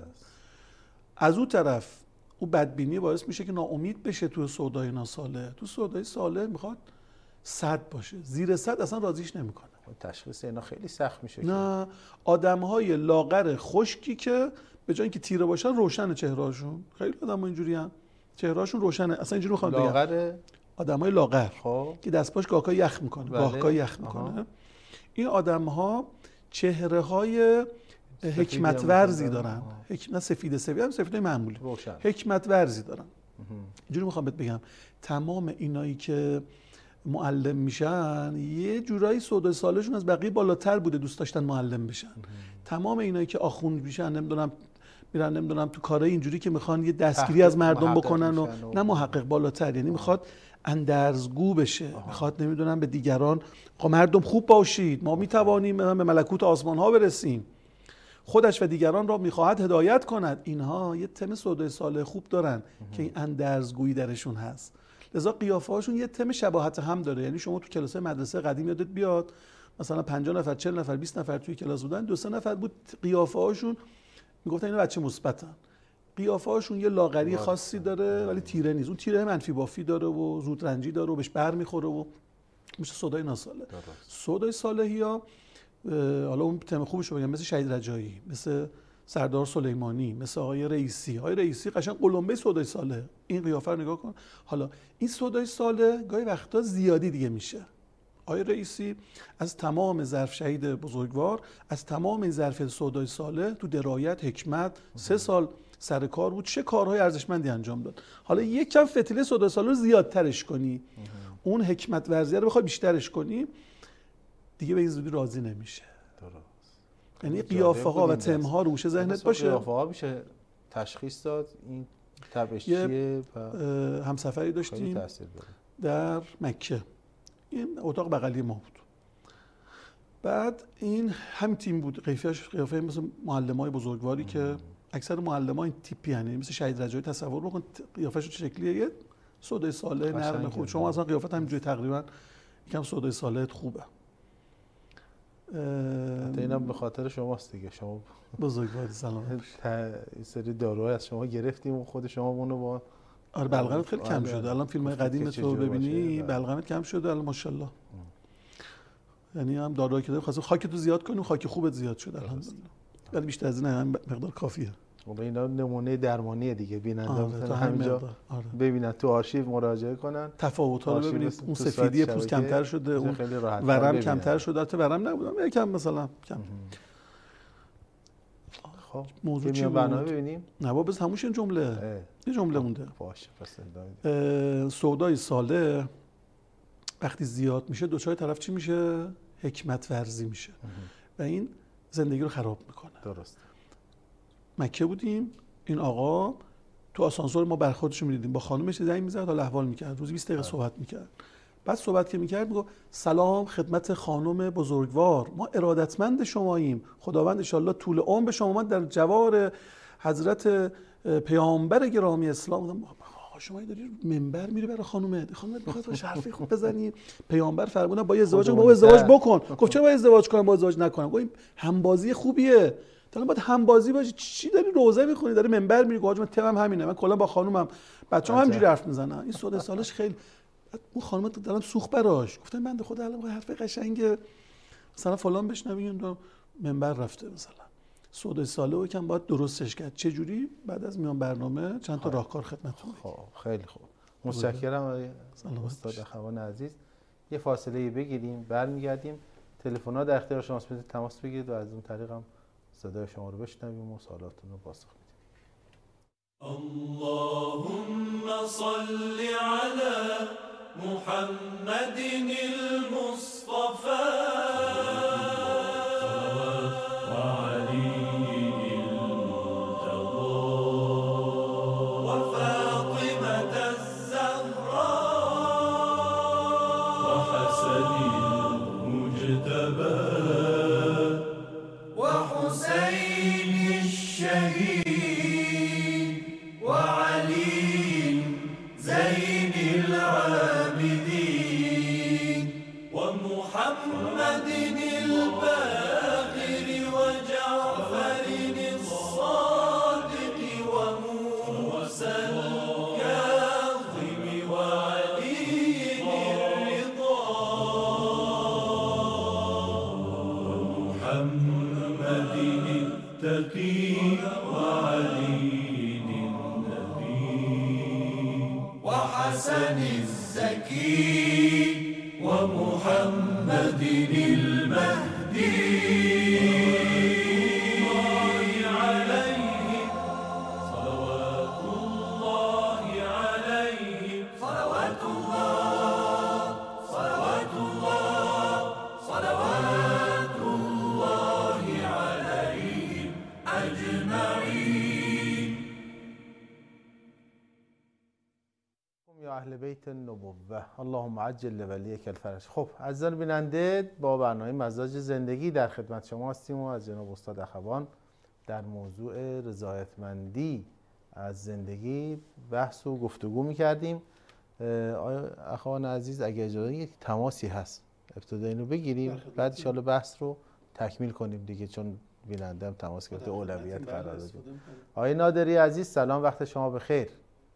[SPEAKER 2] از اون طرف اون بدبینی باعث میشه که ناامید بشه تو سودای ناصالح. تو سودای صالح میخواد صد باشه، زیر صد اصلا راضیش نمیکنه.
[SPEAKER 1] تشخیص اینا خیلی سخت میشه.
[SPEAKER 2] نه، آدم‌های لاغر خشکی که به جای اینکه تیره باشن روشن چهرهاشون، خیلی آدم‌ها اینجوریان، چهرهاشون روشنه. اصلا اینجوری میخوام بگم
[SPEAKER 1] لاغر،
[SPEAKER 2] آدم‌های لاغر
[SPEAKER 1] خب
[SPEAKER 2] که دست پاش گاهی یخ میکنه،
[SPEAKER 1] بله.
[SPEAKER 2] گاهی یخ میکنه. این آدم‌ها چهره‌های حکمت ورزی دارن. حکمت سفید سفید هم سفیدای معمولی روشن. حکمت ورزی دارن. اینجوری میخوام بهت بگم تمام اینایی که معلم میشن یه جورایی سودای سالشون از بقیه بالاتر بوده، دوست داشتن معلم بشن. تمام اینایی که آخوند میشن، نمیدونم میرن نمیدونم تو کارهای اینجوری که میخوان یه دستگیری از مردم بکنن و, و نه محقق بالاتر، یعنی میخواد اندرزگو بشه. آها. میخواد نمیدونم به دیگران مردم خوب باشید، ما میتوانیم به ملکوت آسمان ها برسیم، خودش و دیگران را میخواهد هدایت کند. اینها یه تم سودای صالح خوب دارن اه. که این اندرزگویی درشون هست. لذا قیافه هاشون یه تم شباهت هم داره. یعنی شما تو کلاس مدرسه قدیم یادت بیاد مثلا پنجاه نفر، چهل نفر، بیست نفر توی کلاس بودن، دو سه نفر بود قیافه هاشون میگفتن اینا بچه مثبتن. قیافه هاشون یه لاغری خاصی داره ولی تیره نیست. اون تیره منفی بافی داره و زود رنجی داره و بهش بر میخوره و میشه سودای ناصالح. سودای صالحیا حالا اون تم خوبش رو بگم، مثل شهید رجایی، مثل سردار سلیمانی، مثل آقای رئیسی. آقای رئیسی قشنگ قلمبه سودای صالح. این قیافه رو نگاه کن. حالا این سودای صالح گاهی وقتا زیادی دیگه میشه. آقای رئیسی از تمام ظرف شهید بزرگوار، از تمام این ظرف سودای صالح تو درایت، حکمت، سه سال سر کار بود، چه کارهای ارزشمندی انجام داد. حالا یک کم فتیله سودای صالح رو زیادترش کنی، اون حکمت ورزی رو بخوای بیشترش کنی، دیگه به این زودی راضی نمیشه. درست. یعنی قیافه ها و تم ها روش ذهنت باشه.
[SPEAKER 1] قیافه ها میشه تشخیص داد این تبش چیه.
[SPEAKER 2] همسفری داشتیم در مکه، این اتاق بغلی ما بود. بعد این هم تیم بود، قیافش قیافه مثل معلمای بزرگواری که اکثر معلم‌ها این تیپی یعنی مثل شهید رجایی تصور بکن قیافش چه شکلیه، یه سودای صالح نرم خوب. شما اصلا قیافت همینجوری تقریبا یکم سودای صالحت خوبه.
[SPEAKER 1] حتی اینم به خاطر شماست دیگه، شما
[SPEAKER 2] بزرگواری سلام
[SPEAKER 1] این سری داروهای از شما گرفتیم و خود شما اونو با
[SPEAKER 2] آره بلغمت خیلی کم شده. الان فیلم‌های قدیم تو ببینی بلغمت کم شده الان ماشاءالله. یعنی هم داروهایی که داریم خاصه خاک تو زیاد کنیم، خاک خوبت زیاد شده الحمدلله. ولی بیشتر از این هم مقدار کافیه.
[SPEAKER 1] خب اینا نمونه درمانیه دیگه، بیننده
[SPEAKER 2] میتونن
[SPEAKER 1] همینجا آره. ببینن تو آرشیو مراجعه کنن،
[SPEAKER 2] تفاوت‌ها رو ببینید. اون سفیدی پوست کمتر شده، اون ورم کمتر شده. البته ورم نبودم یکم مثلا کم.
[SPEAKER 1] خب
[SPEAKER 2] موضوع چی
[SPEAKER 1] برنامه ببینیم؟
[SPEAKER 2] نه بابا بس همون جمله یه جمله مونده.
[SPEAKER 1] باشه پس
[SPEAKER 2] سودای صالح وقتی زیاد میشه دوچار طرف چی میشه؟ حکمت ورزی میشه و این زندگی رو خراب میکنه.
[SPEAKER 1] درست.
[SPEAKER 2] مکه بودیم، این آقا تو آسانسور ما برخوردش رو می‌دیدیم، با خانومش زنگ می‌زد تا احوال می‌کرد، روزی بیست دقیقه صحبت می‌کرد. بعد صحبت که می‌کرد میگه سلام خدمت خانم بزرگوار، ما ارادتمند شماییم، خداوند ان شاءالله طول عمر به شما در جوار حضرت پیامبر گرامی اسلام. بودم آقا شما داری منبر میری برای خانومت، خانومت می‌خواد باش حرفی خوب بزنی، پیامبر فرمودن با ازدواج با ازدواج بکن. گفت چرا با ازدواج کنم با ازدواج نکنم؟ گفت همبازی خوبیه. تا باید همبازی باشه. چی داری روزه میخونی داری منبر میری؟ گفتم تمام همینه، من کلا با خانومم بچه‌ام همینجوری حرف میزنن. این سود سالش خیلی اون خانم دارم سوخت براش. گفتم بنده خدا الان حرف قشنگه مثلا فلان بشنوین و منبر رفته مثلا. سود ساله یکم باید درستش کرد. چه جوری؟ بعد از میان برنامه چند تا راهکار خدمتتون.
[SPEAKER 1] خب خیلی خوب. متشکرم استاد اخوان عزیز. یه فاصله بگیریم برمیگردیم. تلفن‌ها در اختیار شماست، میتونید تماس بگیرید و از اون طریق هم صدای شما رو بشنویم و سوالاتتون رو پاسخ بدیم.
[SPEAKER 3] اللهم صل على محمد المصطفى وعلي المرتضى وفاطمة الزهراء وحسن المجتبى وحسين الشهيد وعلي زين العابدين ومحمد الباقر وجعفر الصادق وموسى الكاظم وعلي الرضا ومحمد التقي وعلي وحسن الزكي ومحمد المهدي عليه صلوات الله عليه صلوات الله صلوات الله صلوات الله عليهم أجمعين.
[SPEAKER 1] یا اهل بیت النبوه اللهم عجل لولیک الفرج. خب عزیزان بیننده با برنامه مزاج زندگی در خدمت شما هستیم و از جناب استاد اخوان در موضوع رضایتمندی از زندگی بحث و گفتگو می‌کردیم. آقای اخوان عزیز اگه اجازه یک تماسی هست ابتدا اینو بگیریم بعد ان شاءالله بحث رو تکمیل کنیم دیگه، چون بیننده هم تماس گرفته اولویت قرار دادیم. آقای نادری عزیز سلام، وقت شما بخیر.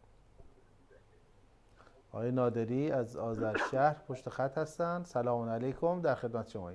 [SPEAKER 1] آقای نادری از آذرشهر پشت خط هستن. سلام علیکم، در خدمت شماییم.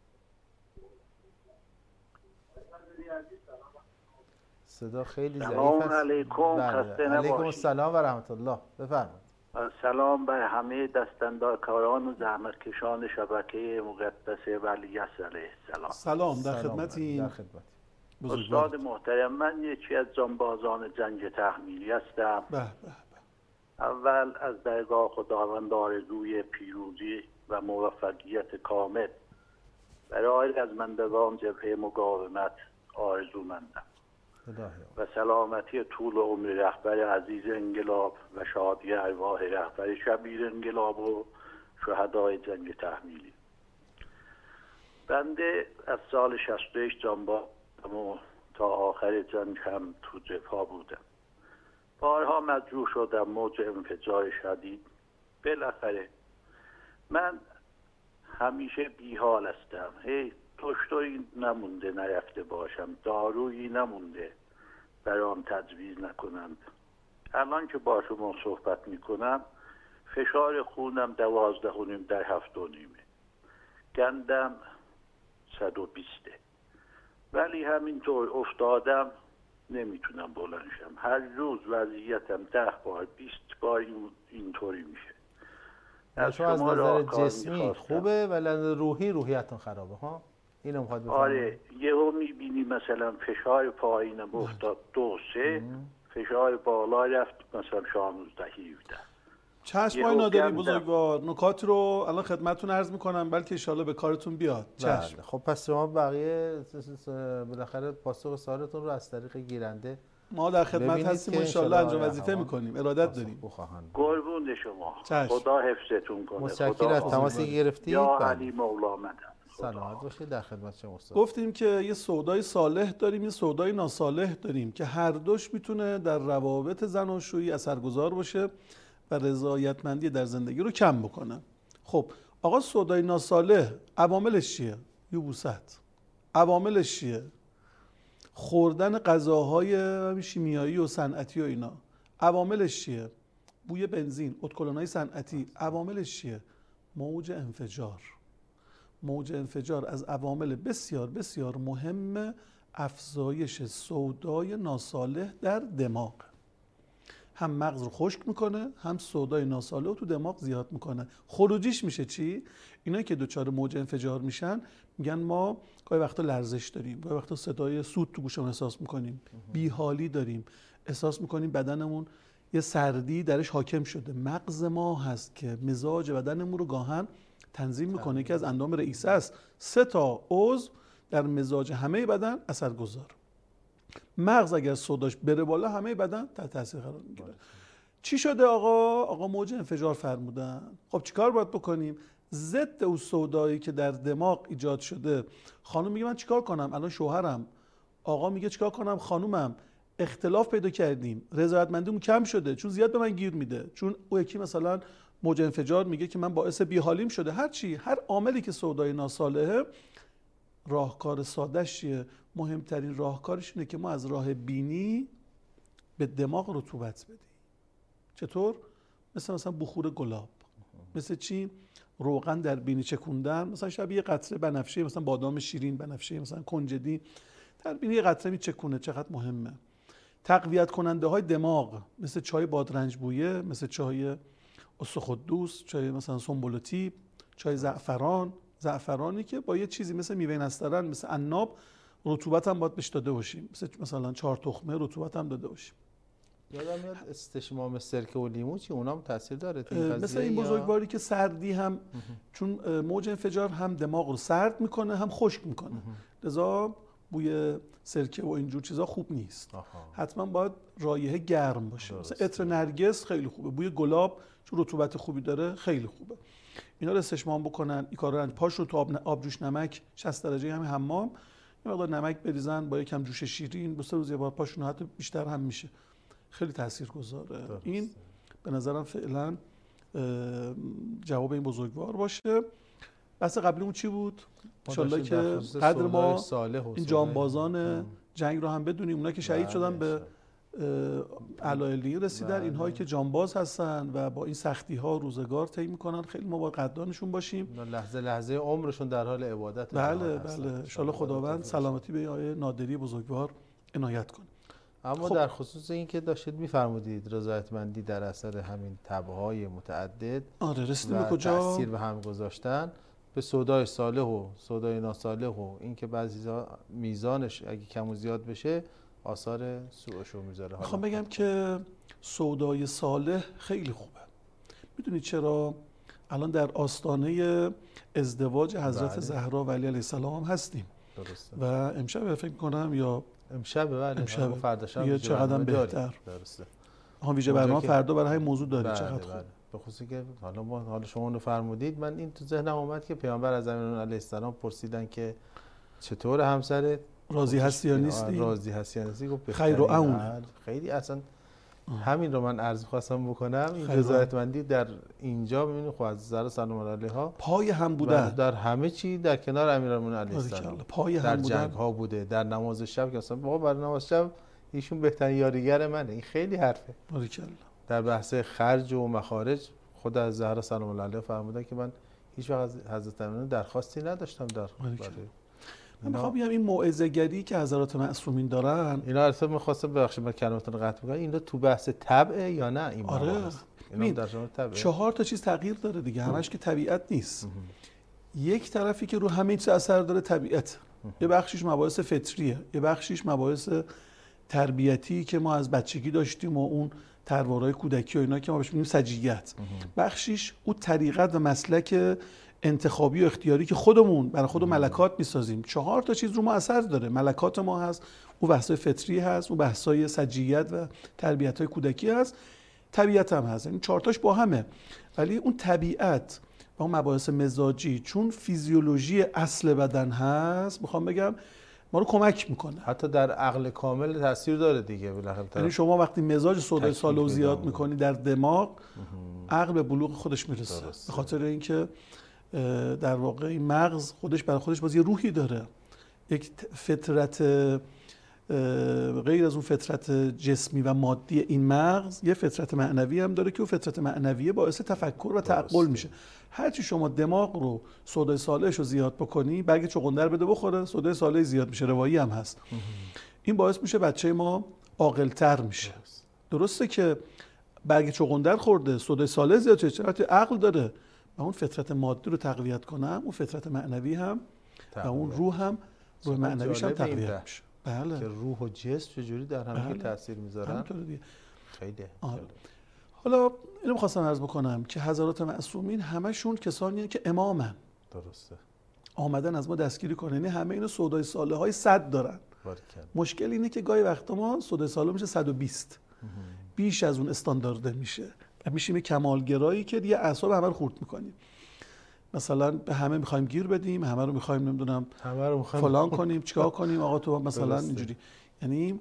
[SPEAKER 1] صدا خیلی ضعیف است.
[SPEAKER 4] سلام علیکم، خسته نباشید.
[SPEAKER 1] علیکم السلام و رحمت الله، بفرمایید.
[SPEAKER 4] سلام به همه دستاندرکاران و زحمتکشان شبکه مقدسه ولی علیه السلام.
[SPEAKER 2] سلام، در خدمتیم.
[SPEAKER 1] در خدمت
[SPEAKER 4] استاد محترم، من یکی از جانبازان زنج تحمیلی هستم.
[SPEAKER 2] به به.
[SPEAKER 4] اول از درگاه خداوند آرزوی پیروزی و موفقیت کامل برای رزمندگان جبهه مقاومت آرزومندم و سلامتی طول عمر رهبر عزیز انقلاب و شادی ارواح رهبر شبیر انقلاب و شهدای جنگ تحمیلی. بنده از سال شصت و یک جانبازم و تا آخر جنگ هم تو جبهه بودم. بارها مجروح شدم، موج انفجار شدید. بالاخره من همیشه بیحال هستم. هی دکتری نمونده نرفته باشم، دارویی نمونده برام تجویز نکنند. الان که با شما صحبت میکنم فشار خونم دوازده و نیم در هفت و نیمه، گندم صد و بیسته، ولی همینطور افتادم نمیتونم بلند شم. هر روز وضعیتم ده بار بیست بار این اینطوری میشه.
[SPEAKER 1] از شما از نظر جسمی خوبه ولی روحی روحیتون خرابه ها؟ اینو میخواد بفهمم.
[SPEAKER 4] آره، یهو میبینی مثلا فشار پایینم افتاد دو سه، فشار بالا رفت مثلا شانزده هفده.
[SPEAKER 2] چشم آقای نادری بزرگوار، نکات رو الان خدمتتون عرض میکنم بلکه انشالله به کارتون بیاد. چشم.
[SPEAKER 1] خب پس شما بقیه بالاخره پاسخ سوالتون رو از طریق گیرنده
[SPEAKER 2] ما در خدمت هستیم و انشالله انجام وظیفه میکنیم. ارادت داریم.
[SPEAKER 4] قربون شما.
[SPEAKER 2] چشم.
[SPEAKER 4] خدا حفظتون کنه.
[SPEAKER 1] متشکرم از تماسی که گرفتید.
[SPEAKER 4] یا علی مولا مدد.
[SPEAKER 1] سلامت باشید. در خدمت شما استاد.
[SPEAKER 2] گفتیم که یه سودای صالح داریم، یه سودای ناصالح داریم که هر دوش میتونه در روابط زناشویی اثرگذار باشه و رضایتمندی در زندگی رو کم بکنه. خب آقا سودای ناصالح عواملش چیه؟ یبوست. عواملش چیه؟ خوردن غذاهای شیمیایی و صنعتی و اینا. عواملش چیه؟ بوی بنزین، ادکلونای صنعتی. عواملش چیه؟ موج انفجار. موج انفجار از عوامل بسیار بسیار مهم افزایش سودای ناصالح در دماغ. هم مغز رو خشک میکنه، هم سودای ناصالح رو تو دماغ زیاد میکنه. خروجیش میشه چی؟ اینا که دوچار موج انفجار میشن میگن ما گاهی وقتا لرزش داریم، گاهی وقتا صدای سوت تو گوشمون احساس میکنیم، بیحالی داریم، احساس میکنیم بدنمون یه سردی درش حاکم شده. مغز ما هست که مزاج بدنمون رو گاهن تنظیم میکنه که از اندام رئیسه است. سه تا عضو در مزاج همه بدن اثرگذار. مغز اگر سوداش بره بالا همه بدن تحت تاثیر قرار میگیره. چی شده آقا؟ آقا موج انفجار فرمودن. خب چیکار باید بکنیم؟ ضد اون سودایی که در دماغ ایجاد شده. خانم میگه من چیکار کنم؟ الان شوهرم. آقا میگه چیکار کنم؟ خانومم. اختلاف پیدا کردیم. رضایتمندیمون کم شده چون زیاد به من گیر میده. چون او یکی مثلا موج انفجار میگه که من باعث بیحالیم شده. هر چی، هر عاملی که سودای ناصالحه، راهکار ساده‌اش چیه؟ مهمترین راهکارش اینه که ما از راه بینی به دماغ رطوبت بدیم. چطور؟ مثل مثلا بخور گلاب. مثل چی؟ روغن در بینی چکوندن، مثلا شبیه قطره بنفشه، مثلا بادام شیرین بنفشه، مثلا کنجدی در بینی قطره میچکونه. چقدر مهمه. تقویت کننده های دماغ مثل چای بادرنج بویه، مثل چای استخدوس، چای مثلا سنبلاتی، چای زعفران. زعفرانی که با یه چیزی مثل میوه نسترن، مثل عناب، رطوبت هم باید بهش داده باشیم. مثل مثلا چهار تخمه رطوبت هم داده باشیم.
[SPEAKER 1] یادم میاد استشمام سرکه و لیمو چی اونام تاثیر داره تو این قضیه؟
[SPEAKER 2] مثل این بزرگواری که سردی هم چون موج انفجار هم دماغ رو سرد میکنه هم خشک میکنه، لذا بوی سرکه و اینجور چیزا خوب نیست. آها. حتما باید رایحه گرم باشه. مثلا عطر نرگس خیلی خوبه، بوی گلاب چون رطوبت خوبی داره خیلی خوبه. اینا رو استشمام بکنن. این کارا رو پاش رو تو آب, آب جوش نمک شصت درجه همین حمام یه مقدار نمک بریزن با یکم جوش شیرین، دو سه روز یه بار پاشون حتی بیشتر هم میشه. خیلی تاثیرگذاره. این به نظرم فعلا جواب این بزرگوار باشه. بحث قبلیمون چی بود؟ ان شاءالله که قدر ما این جانبازان جنگ رو هم بدونیم. اونا که شهید شدن به علایلی رسیدن، اینهایی که جانباز هستن و با این سختی ها روزگار طی میکنن، خیلی ما با قدردانشون باشیم.
[SPEAKER 1] لحظه لحظه عمرشون در حال عبادت.
[SPEAKER 2] بله بله. ان شاءالله خداوند سلامتی به آقای نادری بزرگوار عنایت کنه.
[SPEAKER 1] اما خب، در خصوص این که داشتید میفرمودید رضایتمندی در اثر همین تبعهای متعدد،
[SPEAKER 2] آره رسیدیم به
[SPEAKER 1] کجا؟ تاثیر به هم گذاشتن به سودای صالح و سودای ناصالح و این که بعضی میزانش اگه کم و زیاد بشه آثار سوءش رو میذاره.
[SPEAKER 2] میخوام بگم که سودای صالح خیلی خوبه. میدونید چرا؟ الان در آستانه ازدواج حضرت بله. زهرا و علی علیه السلام هم هستیم. درسته. و امشب فکر کنم یا
[SPEAKER 1] امشب بله امشب
[SPEAKER 2] فردا شب یه چقدر بهتر.
[SPEAKER 1] درسته.
[SPEAKER 2] ها ویژه برنامه فردا برای همین موضوع داره. بله چقدر خوب. بله.
[SPEAKER 1] به خصوصی که حالا ما حالا شما اونو فرمودید، من این تو ذهنم اومد که پیامبر از امیرالمومنین علیه السلام پرسیدن که چطور همسرت
[SPEAKER 2] راضی هستی یا نیستی؟
[SPEAKER 1] راضی هستی یا نیستی؟ گفت
[SPEAKER 2] خیر و اون.
[SPEAKER 1] خیلی اصلا همین رو من عرض خواستم بکنم، این رضایتمندی در اینجا ببینید خب از زهرا سلام الله علیها
[SPEAKER 2] پای هم بودن
[SPEAKER 1] در همه چی در کنار امیرالمومنین علیه السلام،
[SPEAKER 2] پای هم
[SPEAKER 1] در
[SPEAKER 2] بودن.
[SPEAKER 1] جنگ ها بوده، در نماز شب که اصلا واقعا برای نماز شب ایشون بهترین یاریگر منه. این خیلی حرفه.
[SPEAKER 2] باریکلا.
[SPEAKER 1] در بحث خرج و مخارج خود از زهرا سلام الله علیها فرمودن که من هیچ وقت از حضرت امیرالمومنین درخواستی نداشتم در برای
[SPEAKER 2] من میخوام بگم این موعظه گری که حضرات معصومین دارن،
[SPEAKER 1] اینا اصلا می‌خواستم ببخشید من کلماتون رو قطع بکنم، اینا تو بحث طبع یا نه این
[SPEAKER 2] آره.
[SPEAKER 1] اینا در شما طبع
[SPEAKER 2] چهار تا چیز تغییر داره دیگه، همش که طبیعت نیست. یک طرفی که رو همه چیز اثر داره طبیعت، یه بخشیش مباحث فطریه، یه بخشیش مباحث تربیتی که ما از بچگی داشتیم و اون تروارای کودکی و اینا که ما بهش میگیم سجیت، بخشیش اون طریقت و مسلک انتخابی و اختیاری که خودمون برای خود ملکات میسازیم. چهار تا چیز رو ما اثر داره. ملکات ما هست، اون بحثای فطری هست، اون بحثای سجیت و تربیت‌های کودکی هست، طبیعت هم هست. این چهار تاش با همه. ولی اون طبیعت و اون مباحث مزاجی چون فیزیولوژی اصل بدن هست، میخوام بگم ما رو کمک میکنه.
[SPEAKER 1] حتی در عقل کامل تاثیر داره دیگه بالاخره.
[SPEAKER 2] یعنی شما وقتی مزاج سودای سالو زیاد میکنی در دماغ، عقل به بلوغ خودش میرسه. به خاطر اینکه در واقع این مغز خودش برای خودش باز یه روحی داره، یک فطرت غیر از اون فطرت جسمی و مادی این مغز یه فطرت معنوی هم داره که اون فطرت معنویه باعث تفکر و تعقل میشه. هرچی شما دماغ رو سودای صالحش رو زیاد بکنی، برگ چغندر بده بخوره، سودای صالح زیاد میشه، روایی هم هست. این باعث میشه بچه ما عاقل‌تر میشه. درسته که برگ چغندر خورده، سودای صالح زیاد شده، چرا عقل داره. و اون فطرت مادی رو تقویت کنم، اون فطرت معنوی هم و اون روح هم روح معنویش هم تقویت میشه. بله.
[SPEAKER 1] که روح و جسم چجوری در هم بله. تاثیر میذارن.
[SPEAKER 2] همینطوره دیگه.
[SPEAKER 1] خیلی.
[SPEAKER 2] آره. حالا اینو می‌خواستم عرض بکنم که حضرات معصومین همشون کسانی هستند که امامن.
[SPEAKER 1] درسته.
[SPEAKER 2] آمدن از ما دستگیری کنن، یعنی همه اینو سودای صالح‌های صد دارن.
[SPEAKER 1] باریکلا.
[SPEAKER 2] مشکل اینه که گاهی وقتا ما سودای صالح میشه صد و بیست. بیش از اون استاندارد میشه. و میشیم کمالگرایی که دیگه اعصاب همه رو خورد میکنیم. مثلا به همه میخوایم گیر بدیم، همه رو میخوایم نمیدونم
[SPEAKER 1] همه رو میخوایم
[SPEAKER 2] فلان کنیم، چیکار کنیم، آقا تو مثلا اینجوری. یعنی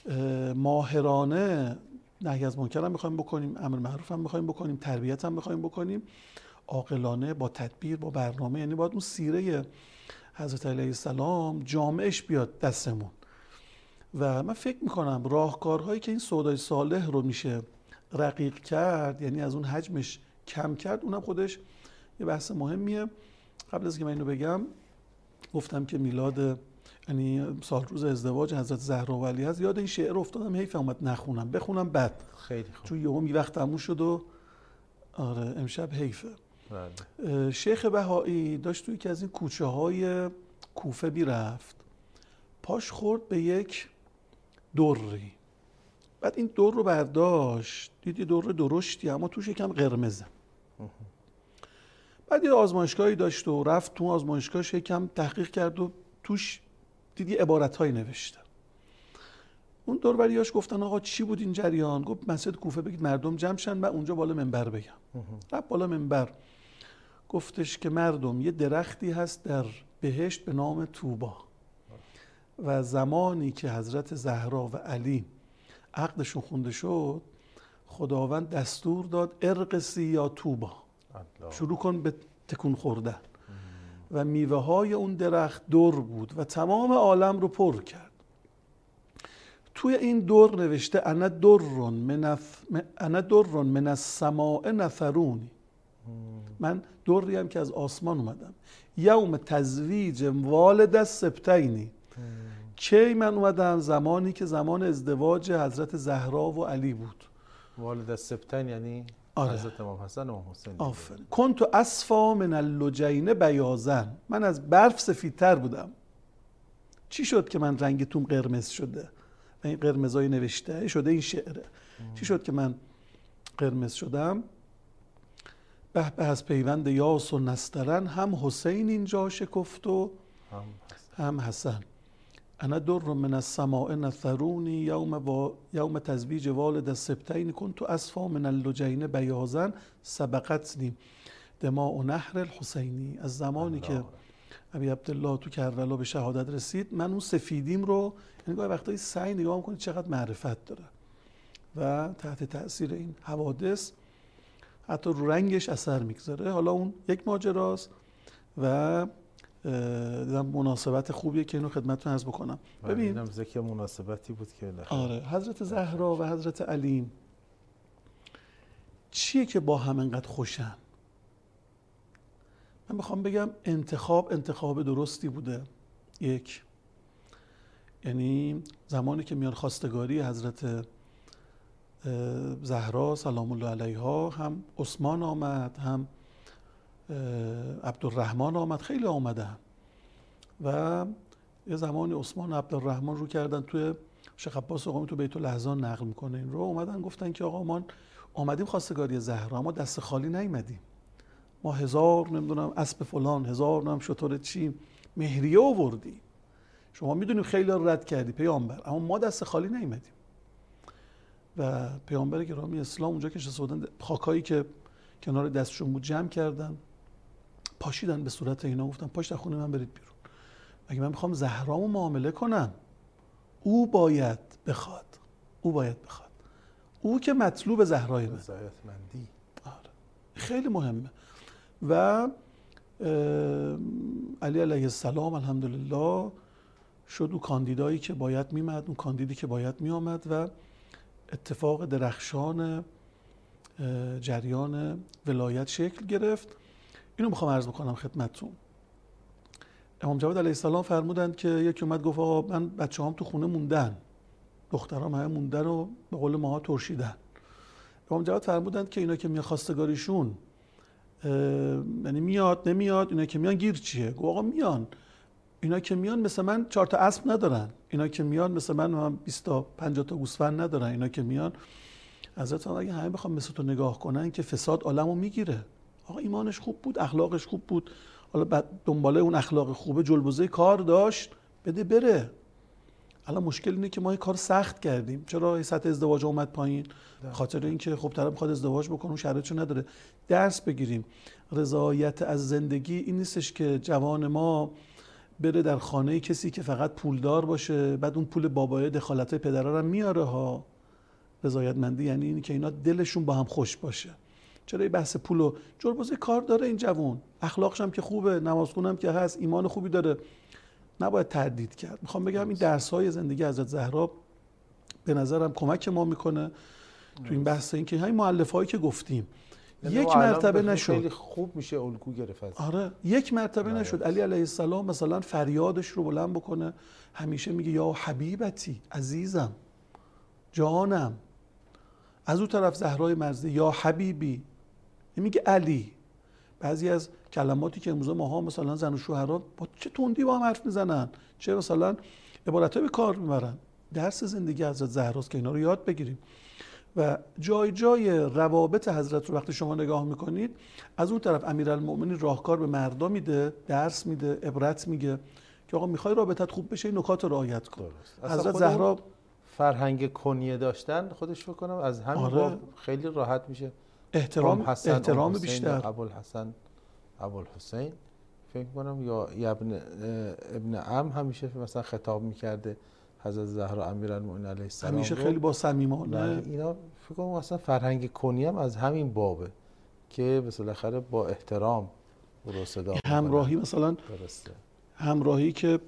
[SPEAKER 2] ماهرانه نهی از منکر هم میخوایم بکنیم، امر معروف هم میخوایم بکنیم، تربیت هم میخوایم بکنیم، عاقلانه با تدبیر با برنامه. یعنی باید اون سیره حضرت علیه السلام جامعش بیاد دستمون. و من فکر میکنم راهکارهایی که این سودای صالح رو میشه رقیق کرد، یعنی از اون حجمش کم کرد، اونم خودش یه بحث مهمیه. قبل از که من اینو بگم گفتم که میلاد یعنی سال روز ازدواج حضرت زهرا و علی هست، یاد این شعر افتادم، حیف اومد نخونم، بخونم بعد.
[SPEAKER 1] خیلی خوب.
[SPEAKER 2] چون یهو می وقت تموم شد و آره امشب حیفه.
[SPEAKER 1] بله.
[SPEAKER 2] شیخ بهایی داشت توی که از این کوچه های کوفه میرفت، پاش خورد به یک دری. بعد این در رو برداشت، دید یه در درشتی اما توش یکم قرمزه. بعد یه آزمایشگاهی داشت و رفت تو آزمایشگاهش یکم تحقیق کرد و توش دید یه عبارت‌هایی نوشته. اون دوربریاش گفتن آقا چی بود این جریان؟ گفت مسجد کوفه بگید مردم جمع شن من اونجا بالا منبر بگم. رفت بالا منبر گفتش که مردم یه درختی هست در بهشت به نام طوبا و زمانی که حضرت زهرا و علی عقدشون خونده شد، خداوند دستور داد ارقصی یا طوبا، شروع کن به تکون خوردن. و میوه های اون درخت در بود و تمام عالم رو پر کرد. توی این در نوشته انا درون من انا درون من السماء نفرونی، من دری هم که از آسمان اومدم. یوم تزویج والد السبتینی، کی من اومدم؟ زمانی که زمان ازدواج حضرت زهرا و علی بود.
[SPEAKER 1] والد السبتین یعنی
[SPEAKER 2] آره.
[SPEAKER 1] حضرت امام حسن و امام حسین.
[SPEAKER 2] آفرین. کنت اصفا من اللجین بیاضن، من از برف سفیدتر بودم. چی شد که من رنگ توم قرمز شده؟ و این قرمزای نوشته شده این شعره. چی شد که من قرمز شدم؟ به به از پیوند یاس و نسترن، هم حسین اینجا شکفت و هم حسن. انا در من السماء نثرونی یوم, و... یوم تزویج والد السبتین کنت اصفا من اللجین بیازن سبقتنی دماء نهر الحسینی. از زمانی که ابی عبدالله تو کربلا به شهادت رسید من اون سفیدیم رو، یعنی گاهی وقتایی سعی نگاه میکنید چقدر معرفت داره و تحت تأثیر این حوادث حتی رو رنگش اثر میگذاره. حالا اون یک ماجراست و دیدم مناسبت خوبیه که اینو خدمتتون عرض بکنم.
[SPEAKER 1] ببین اینم ذکر مناسبتی بود که بالاخره
[SPEAKER 2] آره حضرت زهرا و حضرت علی چیه که با هم انقدر خوشن؟ من میخوام بگم انتخاب انتخاب درستی بوده. یک، یعنی زمانی که میان خواستگاری حضرت زهرا سلام الله علیها، هم عثمان آمد هم عبدالرحمن آمد، خیلی آمدن و یه زمانی عثمان و عبدالرحمن رو کردن توی شیخ عباس قمی تو بیت الاحزان نقل میکنه این رو، اومدن گفتن که آقا ما آمدیم خواستگاری زهرا اما دست خالی نیومدیم، ما هزار نمیدونم اسب فلان، هزار نمیدونم شتر چی مهریه آوردی، شما میدونیم خیلی رد کردی پیامبر، اما ما دست خالی نیومدیم. و پیامبر گرامی اسلام اونجا که نشسته بودن خاکایی که کنار دستشون بود جمع کردن، پاشیدن به صورت اینا، گفتن پاش در خونه من برید بیرون، اگه من میخوام زهرامو معامله کنم او باید بخواد، او باید بخواد، او که مطلوب زهرای من.
[SPEAKER 1] رضایتمندی
[SPEAKER 2] آره خیلی مهمه. و علی علیه السلام الحمدلله شد او کاندیدایی که باید میمد، اون کاندیدی که باید میآمد و اتفاق درخشان جریان ولایت شکل گرفت. اینو میخوام عرض بکنم خدمتتون. امام جواد علیه السلام فرمودند که یکی اومد گفت آقا من بچه‌هام تو خونه موندن، دخترام همه موندن و به قول ماها ترشیدن. امام جواد فرمودند که اینا که میاد خواستگاریشون یعنی میاد نمیاد، اینا که میان گیر چیه؟ گفت آقا میان، اینا که میان مثل من چهار تا اسب ندارن، اینا که میان مثل من بیست تا پنجاه تا گوسفند ندارن، اینا که میان حضرت اگه همه بخوام مثل تو نگاه کنن که فساد عالمو میگیره. آقا ایمانش خوب بود، اخلاقش خوب بود، حالا بعد دنباله اون اخلاق خوبه جلبوزه کار داشت، بده بره. الان مشکل اینه که ما این کار سخت کردیم. چرا سطح ازدواج اومد پایین؟ خاطر اینکه خب طرف میخواد ازدواج بکنه اون شرایطشو نداره. درس بگیریم. رضایت از زندگی این نیستش که جوان ما بره در خانه کسی که فقط پولدار باشه، بعد اون پول بابای دخالت پدرها رو میاره ها. رضایتمندی یعنی اینی که اینا دلشون با هم خوش باشه. چرا این بحث پول و جربوزه کار داره این جوان، اخلاقش هم که خوبه، نمازخونم که هست، ایمان خوبی داره، نباید تردید کرد. میخوام بگم این درس‌های زندگی حضرت زهرا به نظرم کمک ما میکنه تو این بحث، این که همین مؤلفه‌هایی که گفتیم یک مرتبه نشد،
[SPEAKER 1] خیلی خوب میشه الگو گرفت.
[SPEAKER 2] آره یک مرتبه نشد علی علیه السلام مثلا فریادش رو بلند بکنه، همیشه میگه یا حبیبتی، عزیزم، جانم. از اون طرف زهرای مرزی یا حبیبی، میگه علی. بعضی از کلماتی که امروز ماها مثلا زن و شوهرها با چه تندی با هم حرف میزنن، چه مثلا عبارتای به کار میبرن. درس زندگی حضرت زهراست که اینا رو یاد بگیریم. و جای جای روابط حضرت رو وقتی شما نگاه میکنید، از اون طرف امیرالمؤمنین راهکار به مردا میده، درس میده، عبرت میگه که آقا میخوای رابطت خوب بشه این نکات رو رعایت کن. حضرت زهرا
[SPEAKER 1] فرهنگ کنیه داشتن خودش بکنم از همین
[SPEAKER 2] آره.
[SPEAKER 1] باب خیلی راحت میشه.
[SPEAKER 2] احترام احترام بیشتر.
[SPEAKER 1] ابوالحسن ابوالحسین فکر کنم یا ابن ابن عم همیشه مثلا خطاب میکرده حضرت زهرا امیرالمؤمنین علیه السلام،
[SPEAKER 2] همیشه خیلی با صمیمانه.
[SPEAKER 1] اینا فکر کنم اصلا فرهنگ کنیه هم از همین بابه که بالاخره با احترام رو صدا
[SPEAKER 2] همراهی مثلا
[SPEAKER 1] درسته.
[SPEAKER 2] همراهی که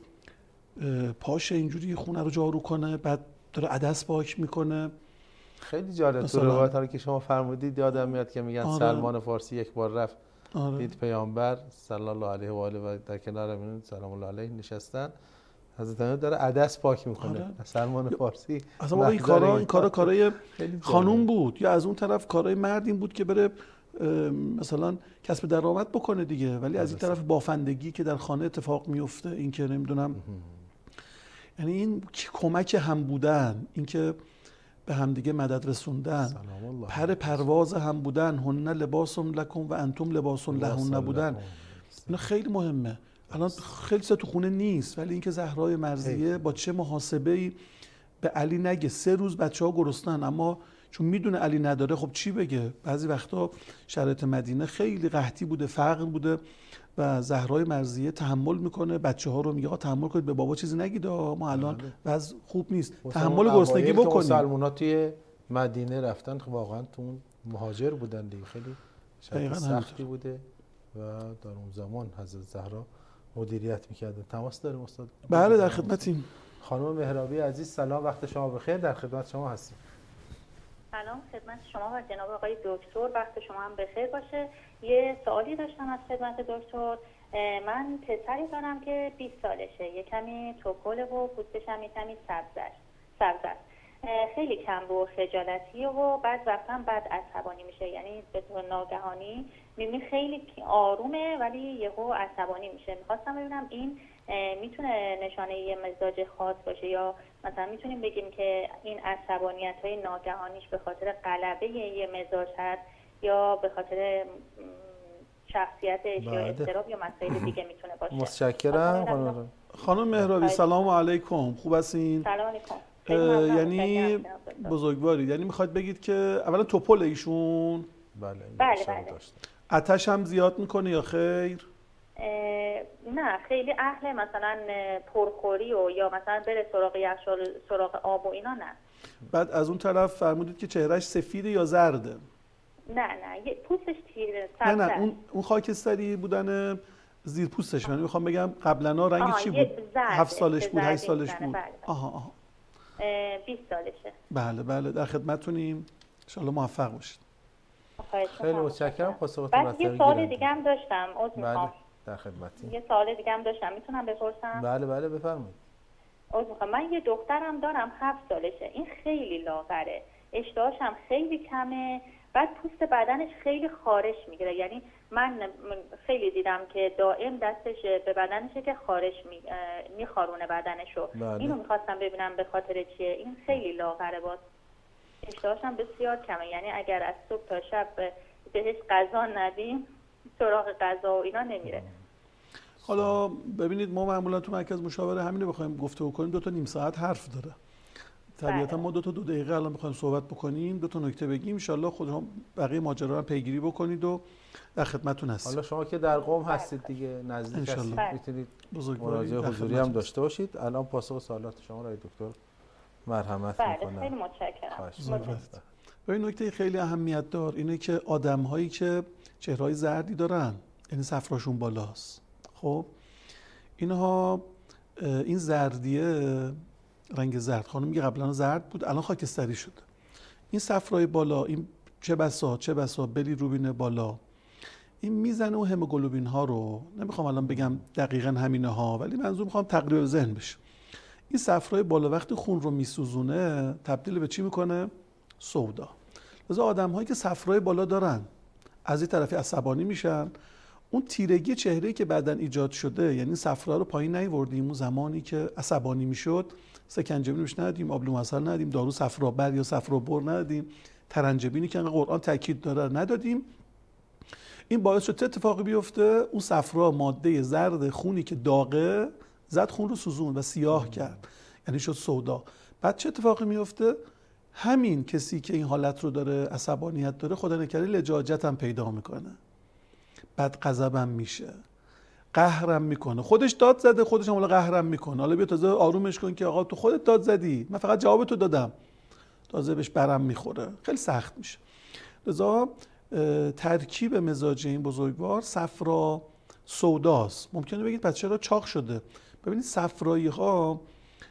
[SPEAKER 2] پاش اینجوری خونه رو جارو کنه، بعد داره عدس پاک میکنه.
[SPEAKER 1] خیلی جالب تو روایت ها که شما فرمودید یادم میاد که میگن آره. سلمان فارسی یک بار رفت آره. دید پیامبر صلی الله علیه و آله و در کنار امین سلام الله علیه نشستن، حضرت امین داره عدس پاک میکنه. آره. سلمان فارسی
[SPEAKER 2] اصلا این کارا این کارا کارای خانوم بود، یا از اون طرف کارای مرد این بود که بره مثلا کسب درآمد بکنه دیگه، ولی از این طرف بافندگی که در خانه اتفاق میفته، این که نمیدونم یعنی این کمک هم بودن، این که به همدیگه مدد رسوندن، پر پرواز هم بودن، هن لباسون لکم و انتم لباسون لهن بودن، اینا خیلی مهمه. الان خیلی تو خونه نیست، ولی اینکه زهرای مرضیه با چه محاسبه‌ای به علی نگه سه روز بچه‌ها گرسنن، اما چون میدونه علی نداره خب چی بگه؟ بعضی وقتا شرایط مدینه خیلی قحطی بوده، فقر بوده و زهرای مرضیه تحمل میکنه، بچه‌ها رو میگه آقا تحمل کنید، به بابا چیزی نگید، ما الان وضع خوب نیست، تحمل گرسنگی بکنید.
[SPEAKER 1] مسلمان‌ها توی مدینه رفتن واقعا تو اون مهاجر بودن دیگه، خیلی شرایط سختی بوده و در اون زمان حضرت زهرا مدیریت میکردن. تماس داریم استاد؟
[SPEAKER 2] بله در خدمتیم.
[SPEAKER 1] خانم مهرابی عزیز سلام، وقت شما بخیر، در خدمت شما هستیم.
[SPEAKER 5] سلام خدمت شما و جناب آقای دکتر، وقت شما هم بخیر باشه. یه سوالی داشتم از خدمت دکتر. من پسری دارم که بیست سالشه، یه کمی توپله و پوستش هم یه کمی سبز است، خیلی کم و خجالتیه و بعد وقتا بعد عصبانی میشه، یعنی به طور ناگهانی میبینی خیلی آرومه ولی یهو عصبانی میشه. میخواستم ببینم این میتونه نشانه یه مزاج خاص باشه یا مثلا میتونیم بگیم که این عصبانیت های ناگهانیش به خاطر غلبه یه مزاج هست یا به خاطر شخصیتش یا اضطراب یا مسائل دیگه میتونه باشه.
[SPEAKER 1] متشکرم.
[SPEAKER 2] خانم مهرابی سلام علیکم، خوب هستین؟
[SPEAKER 5] سلام علیکم.
[SPEAKER 2] یعنی بزرگوارید، یعنی میخواد بگید که اولا توپل ایشون؟
[SPEAKER 1] بله
[SPEAKER 5] بله بله.
[SPEAKER 2] آتش هم زیاد میکنه یا خیر؟
[SPEAKER 5] نه خیلی اهل مثلا پرخوری و یا مثلا بره سراغ یخچال سراغ آب و اینا نه.
[SPEAKER 2] بعد از اون طرف فرمودید که چهرهش سفیده یا زرده؟
[SPEAKER 5] نه نه پوستش تیره.
[SPEAKER 2] نه نه اون اون خاکستری بودن زیر پوستش، من میخوام بگم قبلا رنگ چی بود؟ هفت سالش بود، هشت سالش بود.
[SPEAKER 5] بله.
[SPEAKER 2] آها آها.
[SPEAKER 5] بیست سالشه.
[SPEAKER 2] بله بله در خدمتتونیم، ان شاءالله موفق باشید.
[SPEAKER 1] خیلی متشکرم. پاسختون
[SPEAKER 5] بعد یه سوال دیگه هم داشتم، عذر میخوام.
[SPEAKER 1] بله در خدمتیم.
[SPEAKER 5] یه سوال دیگه هم داشتم، میتونم بپرسم؟
[SPEAKER 1] بله بله بفرمایید.
[SPEAKER 5] عذر میخوام. من یه دخترم دارم هفت سالشه، این خیلی لاغره، اشتهاش هم خیلی کمه، بعد پوست بدنش خیلی خارش میگیره، یعنی من خیلی دیدم که دائم دستش به بدنشه که خارش میخارونه بدنشو.
[SPEAKER 1] بله.
[SPEAKER 5] اینو میخواستم ببینم به خاطر چیه. این خیلی لاغره، باز اشتهاش هم بسیار کمه، یعنی اگر از صبح تا شب بهش غذا ندیم سراغ غذا و اینا نمیره.
[SPEAKER 2] حالا ببینید ما معمولا تو مرکز مشاوره همینو بخوایم گفتگو کنیم دو تا نیم ساعت حرف داره. طبیعتا ما دو تا دو دقیقه الان می‌خوایم صحبت بکنیم، دو تا نکته بگیم، ان شاءالله خودتون بقیه ماجرا رو پیگیری بکنید و در خدمتتون هستیم.
[SPEAKER 1] حالا شما که در قم هستید دیگه، نزدیک هستید، میتونید مراجعه حضوری هم داشته باشید. الان پاسخ سوالات شما را دکتر مرحمت می‌کنم.
[SPEAKER 5] بله خیلی متشکرم.
[SPEAKER 2] ببین نکته خیلی اهمیت دار اینه که آدم‌هایی که چهره‌های زردی دارن، یعنی صفراشون بالاست، خب اینها این زردیه، رنگ زرد، خانم میگه قبلا زرد بود الان خاکستری شده، این صفرای بالا، این چه بسا چه بسا بلی روبین بالا، این میزنه و هموگلوبین ها رو، نمیخوام الان بگم دقیقاً همینه ها، ولی منظور میخوام تقریبا ذهن بشه. این صفرای بالا وقتی خون رو میسوزونه تبدیل به چی میکنه؟ سودا. لذا آدم هایی که صفرای بالا دارن از این طرفی عصبانی میشن، اون تیرگی چهره‌ای که بعداً ایجاد شده، یعنی صفرا رو پایین نیوردیم، اون زمانی که عصبانی میشد سکنجبین روش ندیم، آبلو عسل ندیم، دارو صفرابر یا صفرابر ندیم، ترنجبینی که قرآن تاکید داره ندادیم، این باعث شد اتفاقی بیفته، اون صفرا ماده زرد خونی که داغه زد خون رو سوزون و سیاه کرد، یعنی شد سودا. بعد چه اتفاقی میفته؟ همین کسی که این حالت رو داره، عصبانیت داره، خدا نکرده لجاجت هم پیدا میکنه، بعد غضبم میشه، قهرم میکنه، خودش داد زده، خودش هم حالا قهرم میکنه، حالا بیا تازه آرومش کن که آقا تو خودت داد زدی، من فقط جواب تو دادم، تازه بهش برم میخوره، خیلی سخت میشه. لذا ترکیب مزاج این بزرگوار صفرا سوداست. ممکنه بگید پس چرا چاق شده؟ ببینید صفرایی ها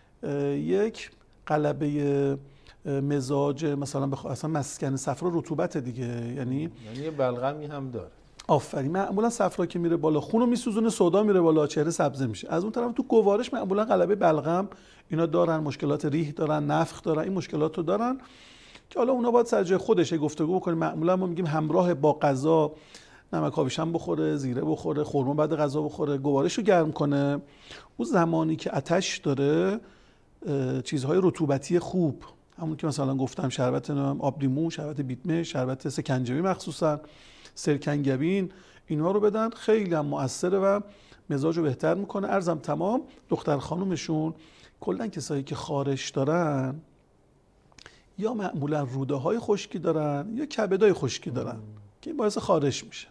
[SPEAKER 2] یک غلبه مزاج، مثلا بخ... اصلا مسکن صفرا رطوبت دیگه، یعنی
[SPEAKER 1] یعنی بلغمی هم داره.
[SPEAKER 2] آفرین. معمولا صفرا که میره بالا خونو میسوزونه، سودا میره بالا، چهره سبز میشه. از اون طرف تو گوارش معمولا غلبه بلغم اینا دارن، مشکلات ریح دارن، نفخ دارن، این مشکلات رو دارن که حالا اونا باید سر جای خودش گفتگو بکنیم. معمولا ما میگیم همراه با غذا نمک آبیشم بخوره، زیره بخوره، خرما بعد غذا بخوره، گوارش رو گرم کنه. اون زمانی که آتش داره چیزهای رطوبتی خوب، همون که مثلا گفتم شربت آب لیمو، شربت بیتمه، شربت سکنجبی، مخصوصا سرکنگبین، اینها رو بدن، خیلی هم مؤثره و مزاج رو بهتر میکنه. عرضم تمام، دختر خانومشون کلا کسایی که خارش دارن یا معمولا روده های خشکی دارن یا کبدای خشکی دارن که این باعث خارش میشه.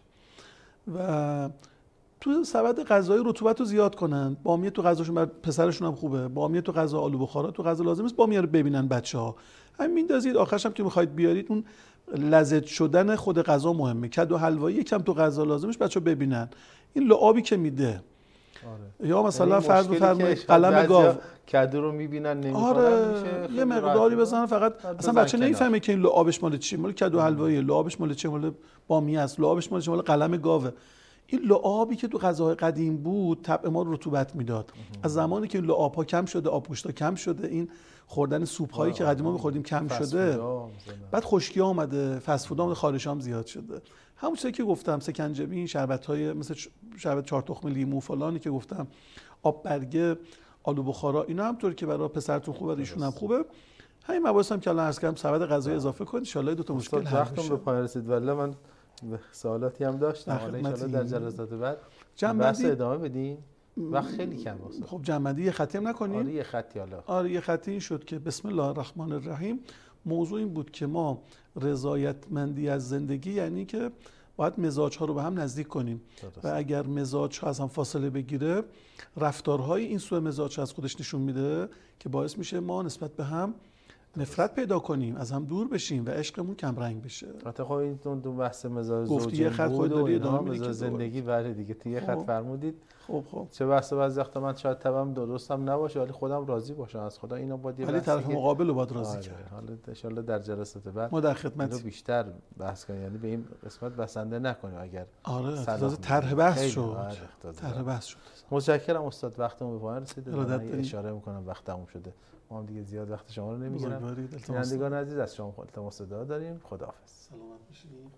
[SPEAKER 2] و تو سبد غذایی رطوبت رو زیاد کنن. بامیه تو غذاشون، بر پسرشون هم خوبه، بامیه تو غذا، آلو بخارا تو غذا لازم است. بامیه رو ببینن بچه‌ها، همین میندازید. آخرش هم که میخواید بیارید، اون لذت شدن خود غذا مهمه. کدو حلوایی یکم تو غذا لازمش بچه‌ها ببینن. این لعابی که میده. آره. یا مثلا
[SPEAKER 1] یعنی
[SPEAKER 2] فرض بفرمایید قلم گاو
[SPEAKER 1] کدو رو میبینن نمیخورن،
[SPEAKER 2] آره میشه یه مقداری بزنن فقط، اصلا بچه نمیفهمه که این لعابش مال چی، مال کدو حلواییه، لعابش مال چی، مال بامیه است، لعابش مال چی، مال قلم گاوه. این لعابی که تو غذاهای قدیم بود طبع ما رو رطوبت میداد. از زمانی که این لعاب‌ها کم شده، آبگوشت‌ها کم شده، این خوردن سوپ هایی که قدیما می‌خوردیم کم شده، بعد خشکی آمده، فست فود آمده، خارش هم زیاد شده. همون چیزی که گفتم، سکنجبین، شربت‌های مثل شربت چهار تخم لیمو فلانی که گفتم، آب برگه، آلو بخارا، اینا هم طور که برای پسرتون خوبه، ایشون هم خوبه. همین مباحث هم که الان عرض کردم سبد غذایی اضافه کنید، ان شاءالله دو تا مشکل حل
[SPEAKER 1] وقتم به پایان رسید. والله من سوالاتی هم داشتم، حالا ان شاءالله در جلسات بعد بحث ادامه بدیم. وقت خیلی کم واسه.
[SPEAKER 2] خب جنبندی یه خطی هم نکنیم.
[SPEAKER 1] آره یه خطی حالا.
[SPEAKER 2] آره یه خطی این شد که بسم الله الرحمن الرحیم. موضوع این بود که ما رضایتمندی از زندگی یعنی که باید مزاج‌ها رو به هم نزدیک کنیم درست. و اگر مزاج‌ها از هم فاصله بگیره، رفتارهای این سوء مزاج از خودش نشون میده که باعث میشه ما نسبت به هم نفرت پیدا کنیم، از هم دور بشیم و عشقمون کم رنگ بشه.
[SPEAKER 1] البته خب این دو بحث مزاج
[SPEAKER 2] زوجی بود خود داری ادامه
[SPEAKER 1] مزاج زندگی بله دیگه تو یه خط فرمودید.
[SPEAKER 2] خب خب
[SPEAKER 1] چه بحث بعضی وقتا من شاید تبم درستم نباشه ولی خودم راضی باشم از خدا، اینا باید یه
[SPEAKER 2] ولی طرف مقابل رو باید راضی
[SPEAKER 1] آره.
[SPEAKER 2] کرد.
[SPEAKER 1] حالا ان شاءالله در جلسات بعد
[SPEAKER 2] ما در خدمت
[SPEAKER 1] رو بیشتر بحث کنیم، یعنی به این قسمت بسنده نکنیم. اگر
[SPEAKER 2] آره تازه طرح بحث شد طرح بحث شد.
[SPEAKER 1] متشکرم استاد، وقتمون به پایان رسید. من اشاره میکنم وقت تموم شده، ما هم دیگه زیاد وقت شما رو نمیگیرم. بینندگان عزیز از شما التماس دعا داریم. خداحافظ.
[SPEAKER 2] سلامت باشید.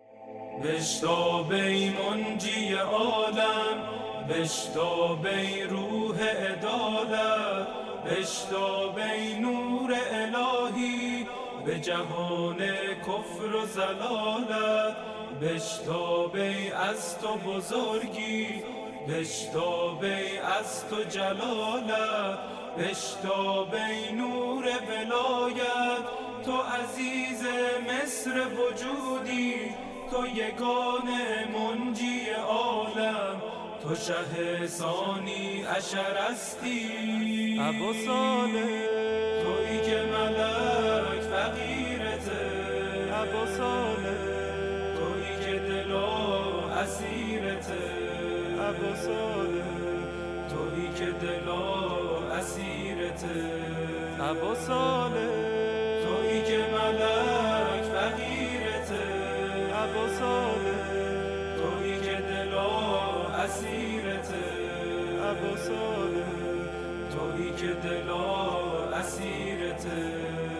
[SPEAKER 3] بشتاب ای منجی عالم، بشتاب ای روح عدالت، بشتاب ای نور الهی به جهان کفر و ضلالت، بشتاب ای از تو بزرگی، بشتاب ای از تو جلالت، بشتاب ای نور ولایت، تو عزیز مصر وجودی، تو یگانه منجی عالم، تو شه ثانی عشرستی ابو صالح، تویی که ملک فقیرته ابو صالح، تویی که دلا اسیرته ابو صالح، تویی که دلا اسیرته ابو صالح، تویی که ملک فقیرته ابو صالح، تویی که دلا اسیرته ابو صالح، تویی که دلا اسیرته